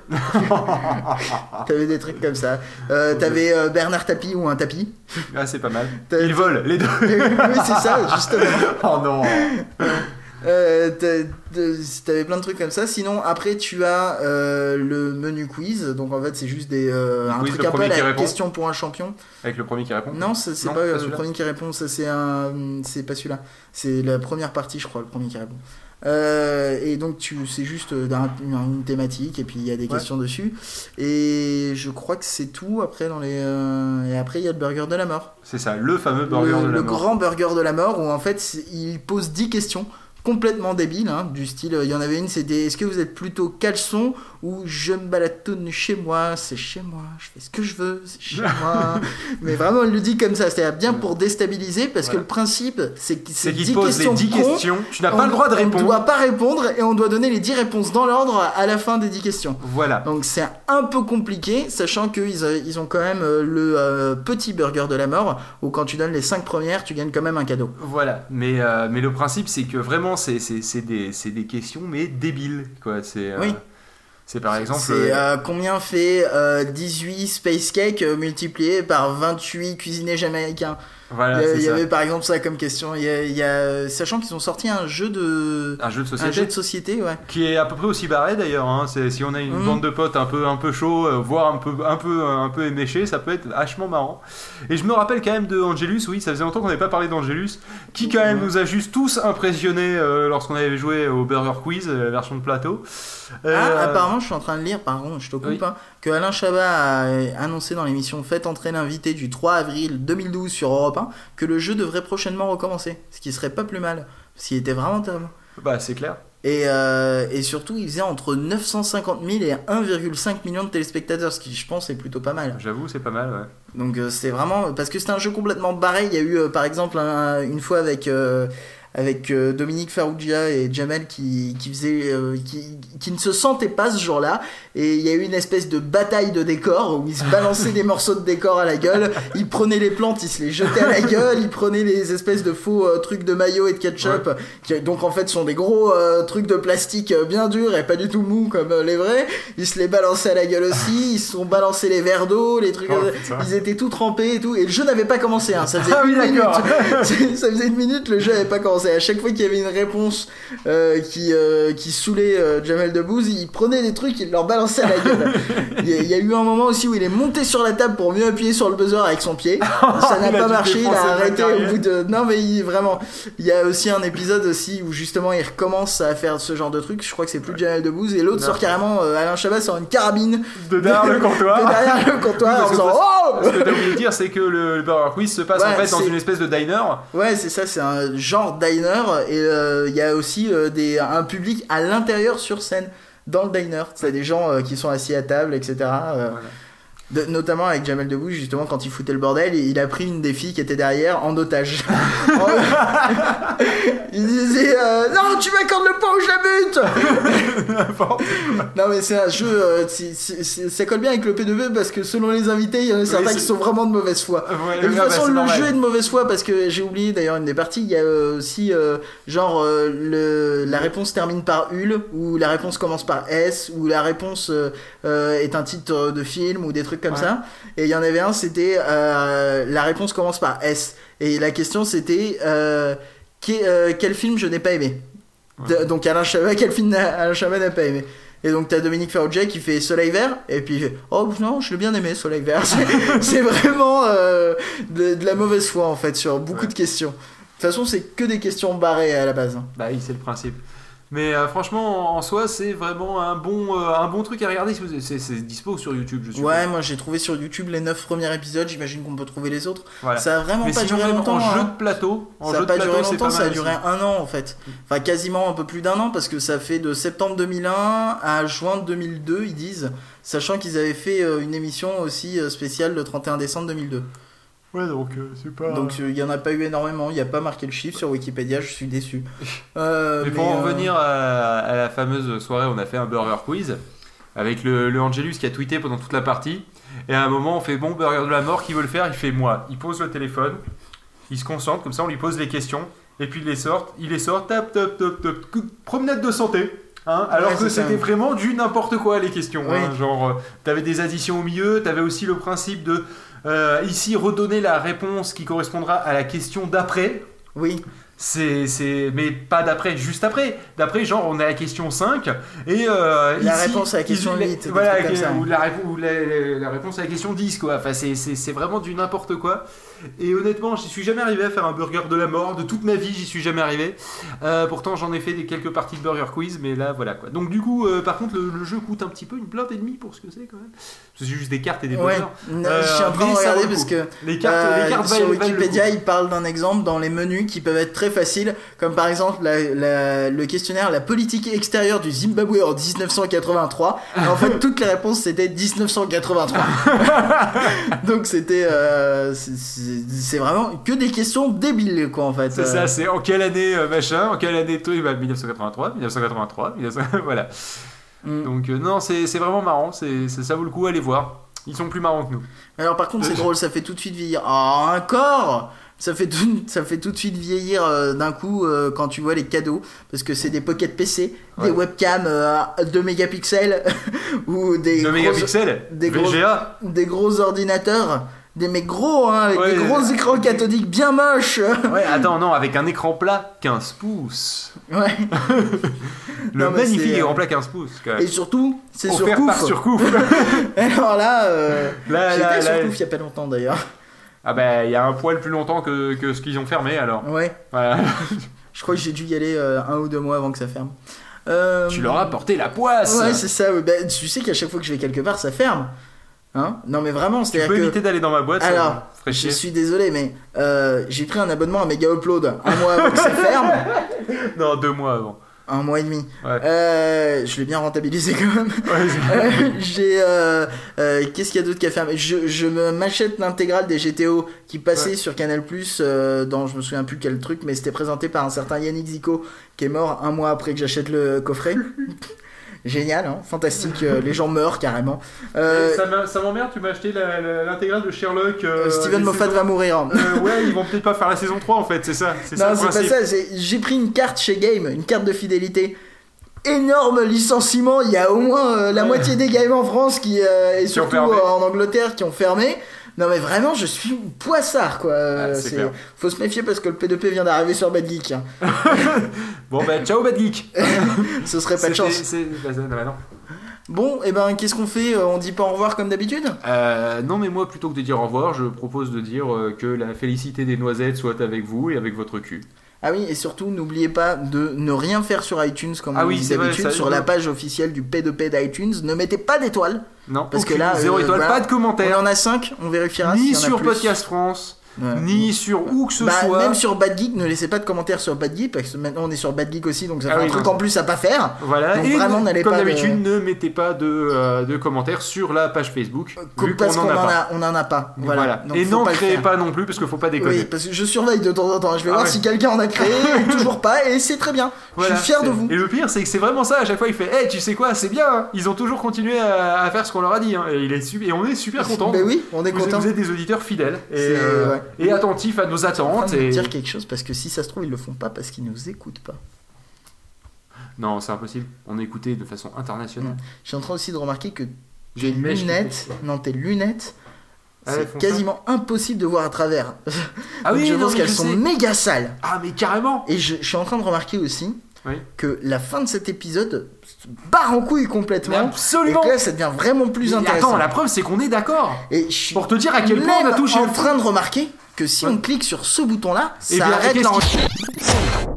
A: T'avais des trucs comme ça. Euh, t'avais euh, Bernard Tapie ou un tapis.
C: Ah c'est pas mal.
A: T'as-
C: Ils volent, les deux.
A: Oui, c'est ça, justement.
C: Oh non.
A: Euh, t'as- t'as- T'avais plein de trucs comme ça. Sinon, après, tu as euh, le menu quiz. Donc, en fait, c'est juste des, euh, un
C: Quiz,
A: truc
C: le
A: un peu à
C: premier qui
A: la
C: répond.
A: question pour un champion.
C: Avec le premier qui répond.
A: Non, c'est c'est
C: Non,
A: pas,
C: pas
A: euh, le
C: celui-là.
A: premier qui répond. Ça, c'est un, c'est pas celui-là. C'est la première partie, je crois, le premier qui répond. Euh, et donc, tu, c'est juste d'un- une, une thématique et puis il y a des
C: Ouais.
A: questions dessus. Et je crois que c'est tout. Après, dans les, euh, et après, il y a le burger de la mort.
C: C'est ça, le fameux burger
A: le,
C: de la
A: le
C: mort.
A: grand burger de la mort où en fait c'est- il pose dix questions complètement débiles, hein, du style, il y en avait une, c'était est-ce que vous êtes plutôt caleçon ou je me balatonne chez moi, c'est chez moi, je fais ce que je veux, c'est chez moi. Mais vraiment, il le dit comme ça, c'est-à-dire bien pour déstabiliser, parce
C: Voilà.
A: que le principe, c'est que
C: C'est
A: c'est
C: qu'il
A: dix
C: pose les
A: questions
C: dix
A: cons,
C: questions, tu n'as
A: on-
C: pas le droit de
A: On ne
C: répondre.
A: doit pas répondre et on doit donner les dix réponses dans l'ordre à la fin des dix questions.
C: Voilà.
A: Donc c'est un peu compliqué, sachant qu'ils euh, ils ont quand même euh, le euh, petit burger de la mort, où quand tu donnes les cinq premières, tu gagnes quand même un cadeau.
C: Voilà, mais, euh, mais le principe c'est que vraiment c'est, c'est, c'est, des, c'est des questions mais débiles quoi. C'est, euh,
A: Oui.
C: c'est par exemple.
A: C'est euh, combien fait euh, dix-huit space cake euh, multiplié par vingt-huit cuisinés jamaïcains.
C: Voilà,
A: Il y a-
C: c'est
A: il y
C: ça.
A: avait par exemple ça comme question. Il y a, il y a- sachant qu'ils ont sorti un jeu de
C: Un jeu de
A: un
C: société
A: jeu de société, ouais.
C: qui est à peu près aussi barré d'ailleurs. Hein. C'est, si on a une
A: Mhm.
C: bande de potes un peu, un peu chaud, euh, voire un peu, un peu, euh, un peu éméché, ça peut être vachement marrant. Et je me rappelle quand même de Angelus. Oui, ça faisait longtemps qu'on n'avait pas parlé d'Angelus, qui quand même
A: Mhm.
C: nous a juste tous impressionnés euh, lorsqu'on avait joué au Burger Quiz, euh, la version de plateau. Euh,
A: Ah, apparemment, je suis en train de lire, pardon, je te coupe,
C: Oui.
A: hein, que Alain Chabat a annoncé dans l'émission Faites entrer l'invité du trois avril deux mille douze sur Europe un que le jeu devrait prochainement recommencer, ce qui serait pas plus mal, parce qu'il était vraiment terrible.
C: Bah c'est clair.
A: Et, euh, et surtout, il faisait entre neuf cent cinquante mille et un virgule cinq million de téléspectateurs, ce qui, je pense, est plutôt pas mal.
C: J'avoue, c'est pas mal. Ouais.
A: Donc, euh, c'est vraiment. Parce que c'était un jeu complètement barré. Il y a eu, euh, par exemple, un- une fois avec. euh, avec euh, Dominique Farrugia et Jamel qui, qui faisait euh, qui, qui ne se sentaient pas ce jour-là, et il y a eu une espèce de bataille de décors où ils se balançaient des morceaux de décor à la gueule, ils prenaient les plantes, ils se les jetaient à la gueule, ils prenaient les espèces de faux euh, trucs de maillot et de ketchup, qui donc en fait sont des gros euh, trucs de plastique euh, bien durs et pas du tout mous comme euh, les vrais, ils se les balançaient à la gueule aussi, ils se sont balancés les verres d'eau, les trucs,
C: Oh,
A: euh,
C: putain.
A: ils étaient tout trempés et tout, et le jeu n'avait pas commencé, hein, ça faisait
C: Ah oui,
A: une minute.
C: d'accord.
A: Ça faisait une minute, le jeu avait pas commencé. À chaque fois qu'il y avait une réponse euh, qui, euh, qui saoulait euh, Jamel Debbouze, il prenait des trucs, il leur balançait à la gueule. Il y, a, il y a eu un moment aussi où il est monté sur la table pour mieux appuyer sur le buzzer avec son pied. Ça n'a
C: Il a
A: pas
C: dû
A: marché, il
C: défoncer
A: a
C: plein de
A: arrêté au
C: carrières.
A: bout de. Non, mais il- vraiment. Il y a aussi un épisode aussi où justement il recommence à faire ce genre de truc. Je crois que c'est plus Jamel Debbouze, et l'autre
C: Non.
A: sort carrément euh, Alain Chabat sort une carabine
C: De derrière le
A: de
C: comptoir.
A: derrière le comptoir en
C: Parce que
A: faisant
C: parce-
A: Oh
C: Ce que t'as oublié de dire, c'est que le, le Burger Quiz se passe
A: Ouais,
C: en fait dans
A: c'est-
C: une espèce de diner.
A: Ouais, c'est ça, c'est un genre diner, et euh, il y a aussi euh, des, un public à l'intérieur sur scène. dans le diner. C'est des gens euh, qui sont assis à table, et cetera. Euh,
C: Voilà.
A: de, notamment avec Jamel Debbouze, justement, quand il foutait le bordel, il a pris une des filles qui était derrière en otage. Il disait euh, non, tu m'accordes le point où je la bute. Non mais c'est un jeu, euh, c'est, c'est, c'est, ça colle bien avec le P deux P parce que selon les invités, il y en a certains
C: Oui,
A: qui sont vraiment de mauvaise foi.
C: Ouais,
A: Et de toute
C: bah,
A: façon,
C: c'est
A: le
C: normal.
A: jeu est de mauvaise foi parce que j'ai oublié d'ailleurs une des parties. Il y a euh, aussi euh, genre euh, le, la réponse termine par Ul, ou la réponse commence par S, ou la réponse euh, euh, est un titre de film ou des trucs comme
C: Ouais.
A: ça. Et il y en avait un, c'était euh, la réponse commence par S. Et la question c'était euh, qui- euh, quel film je n'ai pas aimé.
C: Ouais.
A: De- donc Alain Chabat, quel film n'a- Alain Chabat n'a pas aimé. Et donc t'as Dominique Farrugia qui fait Soleil Vert, et puis il fait oh non, je l'ai bien aimé Soleil Vert. C'est, c'est vraiment euh, de, de la mauvaise foi en fait sur beaucoup
C: Ouais.
A: de questions. De toute façon, c'est que des questions barrées à la base. hein.
C: Bah oui, c'est le principe. Mais euh, franchement, en soi, c'est vraiment un bon, euh, un bon truc à regarder. Si vous- C'est, c'est dispo sur YouTube, je suppose.
A: Ouais, moi j'ai trouvé sur YouTube les neuf premiers épisodes, j'imagine qu'on peut trouver les autres.
C: Voilà.
A: Ça a vraiment
C: Mais
A: pas
C: sinon,
A: duré
C: même
A: longtemps.
C: en jeu
A: hein.
C: de plateau, en
A: Ça
C: jeu
A: a pas
C: de
A: duré
C: plateau, c'est
A: longtemps,
C: pas
A: ça a
C: mal
A: duré
C: aussi.
A: un an en fait. Enfin, quasiment un peu plus d'un an parce que ça fait de septembre deux mille un à juin deux mille deux, ils disent. Sachant qu'ils avaient fait euh, une émission aussi euh, spéciale le trente et un décembre deux mille deux.
C: Ouais, donc euh, c'est pas.
A: Donc il y en a pas eu énormément, il n'y a pas marqué le chiffre sur Wikipédia, je suis déçu. Euh,
C: Mais pour en
A: euh,
C: revenir à, à la fameuse soirée, on a fait un burger quiz avec le, le Angelus qui a tweeté pendant toute la partie. Et à un moment, on fait bon, burger de la mort, qui veut le faire? Il fait moi. Il pose le téléphone, il se concentre, comme ça on lui pose les questions, et puis il les sort, il les sort, tap, tap, tap, tap, coup- promenade de santé. Hein, alors
A: Ouais,
C: que
A: c'est ça.
C: c'était vraiment du n'importe quoi les questions.
A: Oui.
C: Hein, genre, euh, t'avais des additions au milieu, t'avais aussi le principe de euh, ici redonner la réponse qui correspondra à la question d'après.
A: Oui,
C: C'est, c'est, mais pas d'après, juste après. D'après, genre, on est à la question cinq et euh,
A: La
C: ici,
A: réponse à la question
C: ils-
A: huit, des
C: voilà,
A: trucs comme ça.
C: ou, la, rép- ou la, la- la réponse à la question dix, quoi. Enfin, c'est, c'est, c'est vraiment du n'importe quoi. Et honnêtement, j'y suis jamais arrivé à faire un burger de la mort. De toute ma vie, j'y suis jamais arrivé. Euh, pourtant, j'en ai fait des, quelques parties de burger quiz, mais là, voilà, quoi. Donc, du coup, euh, par contre, le, le jeu coûte un petit peu, une blinde et demie pour ce que c'est, quand même. C'est juste des cartes et des
A: ouais.
C: buzzers.
A: je suis en train de
C: mais ça
A: regarder
C: vaut le
A: parce
C: coup.
A: que
C: Les cartes,
A: Euh,
C: les cartes
A: sur
C: valent- valent le
A: Wikipédia,
C: coup.
A: il parle d'un exemple dans les menus qui peuvent être très faciles, comme par exemple la- la- le questionnaire la politique extérieure du Zimbabwe en dix-neuf cent quatre-vingt-trois. Et en fait, toutes les réponses c'était dix-neuf cent quatre-vingt-trois. Donc c'était, euh, c'est- c'est c'est vraiment que des questions débiles quoi en fait.
C: C'est
A: Euh,
C: ça, c'est en quelle année euh, machin, en quelle année tout, bah, dix-neuf cent quatre-vingt-trois, dix-neuf cent quatre-vingt-trois, dix-neuf cents, voilà.
A: mm.
C: Donc euh, non, c'est c'est vraiment marrant, c'est c'est- ça vaut le coup, allez voir. Ils sont plus marrants que nous.
A: Alors par contre c'est drôle, ça fait tout de suite vieillir. Oh, encore ça fait, tout, ça fait tout de suite vieillir euh, d'un coup euh, quand tu vois les cadeaux, parce que c'est des pocket P C,
C: Ouais.
A: des webcams euh, à deux mégapixels ou des
C: deux
A: grosses-
C: mégapixels,
A: des
C: V
A: grosses-
C: G A.
A: des gros ordinateurs, des mecs gros hein, avec
C: Ouais,
A: des gros
C: ouais.
A: écrans cathodiques bien moches.
C: Ouais, attends, non, avec un écran plat quinze pouces.
A: Ouais.
C: Le
A: Non, mais
C: magnifique
A: c'est, euh,
C: écran plat quinze pouces, quand même.
A: Et surtout, c'est sur
C: Offert par
A: Couf.
C: Surcouf.
A: Alors là, euh,
C: Là,
A: j'étais
C: là,
A: sur
C: là.
A: Couf il y a pas longtemps d'ailleurs.
C: Ah bah, il y a un poil plus longtemps que, que ce qu'ils ont fermé, alors.
A: Ouais.
C: Voilà.
A: Je crois que j'ai dû y aller euh, un ou deux mois avant que ça ferme. Euh,
C: Tu leur as porté la poisse.
A: Ouais, c'est ça. Ouais. Bah, tu sais qu'à chaque fois que je vais quelque part, ça ferme. Hein? Non, mais vraiment,
C: Tu
A: c'est-à-dire
C: peux
A: que.
C: éviter d'aller dans ma boîte, ça
A: Alors,
C: me ferait
A: Je
C: chier.
A: suis désolé, mais euh, j'ai pris un abonnement à Mega Upload un mois avant que ça ferme.
C: Non, deux mois avant.
A: Un mois et demi.
C: Ouais.
A: Euh, je l'ai bien rentabilisé quand même.
C: Ouais, c'est-
A: Euh, j'ai euh, euh, qu'est-ce qu'il y a d'autre qui a fermé, je, je me m'achète l'intégrale des G T O qui passait
C: Ouais.
A: sur Canal Plus euh, dans je me souviens plus quel truc, mais c'était présenté par un certain Yannick Zico qui est mort un mois après que j'achète le coffret. Génial, hein, fantastique, euh, les gens meurent carrément. Euh,
C: Ça m'a- ça m'emmerde, tu m'as acheté la- la- l'intégrale de Sherlock. euh,
A: Steven
C: les
A: Moffat
C: saisons-
A: va mourir.
C: Euh, ouais, ils vont peut-être pas faire la saison trois en fait, c'est ça. C'est ça
A: Non,
C: le
A: c'est pas
C: principe.
A: ça. c'est- J'ai pris une carte chez Game, une carte de fidélité. Énorme licenciement. Il y a au moins euh, la
C: Ouais.
A: moitié des games en France qui euh, et
C: Qui ont
A: surtout
C: fermé.
A: euh, en Angleterre qui ont fermé. Non mais vraiment, je suis poissard quoi. Euh,
C: Ah, c'est
A: c'est-
C: clair.
A: Faut se méfier parce que le P deux P vient d'arriver sur Bad Geek. hein.
C: Bon bah ciao Bad Geek.
A: Ce serait pas de
C: C'était-
A: chance.
C: c'est- bah, ça- bah, non.
A: Bon, et ben qu'est-ce qu'on fait On dit pas au revoir comme d'habitude
C: Euh, non mais moi plutôt que de dire au revoir, je propose de dire euh, que la félicité des noisettes soit avec vous et avec votre cul.
A: Ah oui, et surtout n'oubliez pas de ne rien faire sur iTunes comme
C: Ah
A: on
C: oui,
A: dit
C: c'est vrai,
A: d'habitude
C: ça-
A: sur la page officielle du P deux P d'iTunes. Ne mettez pas d'étoiles.
C: Non,
A: Parce que
C: aucune-
A: là,
C: zéro
A: euh,
C: étoile,
A: voilà.
C: pas de
A: On
C: commentaires.
A: en a cinq, on vérifiera
C: Ni
A: s'il y en a
C: sur
A: plus.
C: Podcast France,
A: Ouais.
C: ni sur où que ce
A: Bah,
C: soit.
A: même sur Bad Geek, ne laissez pas de commentaires sur Bad Geek parce que maintenant on est sur Bad Geek aussi, donc ça
C: Ah
A: fait
C: oui,
A: un truc
C: non.
A: en plus à pas faire.
C: Voilà,
A: Donc
C: et
A: vraiment,
C: ne-
A: n'allez
C: comme
A: pas de-
C: d'habitude, ne mettez pas de, euh, de commentaires sur la page Facebook,
A: Comme-
C: vu
A: parce
C: qu'on
A: qu'on
C: en a
A: en
C: pas.
A: a, on en a pas. Voilà.
C: Voilà.
A: Donc,
C: Et
A: faut
C: n'en
A: pas le
C: créez
A: faire.
C: pas non plus, parce qu'il faut pas déconner.
A: Oui, parce que je surveille de temps en temps. Je vais
C: Ah
A: voir
C: ouais.
A: si quelqu'un en a créé ou toujours pas, et c'est très bien.
C: Voilà,
A: je suis fier
C: c'est-
A: de vous.
C: Et le pire, c'est que c'est vraiment ça. À chaque fois, il fait hey, tu sais quoi, c'est bien. Hein. Ils ont toujours continué à, à faire ce qu'on leur a dit. Hein. Et, il est su- et on est super contents.
A: Ben oui, on est
C: vous,
A: content.
C: vous êtes des auditeurs fidèles et,
A: C'est-
C: euh,
A: ouais.
C: et attentifs à nos
A: Je suis en
C: attentes.
A: train de
C: Et...
A: dire quelque chose parce que si ça se trouve ils le font pas parce qu'ils nous écoutent pas.
C: Non, c'est impossible. On est écouté de façon internationale.
A: Ouais. Je suis en train aussi de remarquer que
C: J'ai
A: tes
C: une mèche qui
A: lunettes,
C: fait ça.
A: non tes lunettes,
C: Ah, elles
A: c'est
C: font
A: quasiment impossible de voir à travers.
C: Ah
A: Donc
C: oui,
A: je
C: non,
A: pense
C: mais
A: qu'elles
C: je
A: sont
C: sais.
A: méga sales.
C: Ah, mais carrément.
A: Et je, je suis en train de remarquer aussi
C: Oui.
A: que la fin de cet épisode se barre en couille
C: Mais
A: complètement.
C: absolument.
A: Et que là ça devient vraiment plus
C: Mais
A: intéressant.
C: attends, la preuve, c'est qu'on est d'accord.
A: Et je suis
C: Pour te dire à quel point on a
A: même
C: touché
A: en
C: le
A: train de remarquer que si
C: Ouais.
A: on clique sur ce bouton là,
C: Eh
A: ça
C: bien,
A: arrête
C: qu'est-ce
A: l'enregistrement.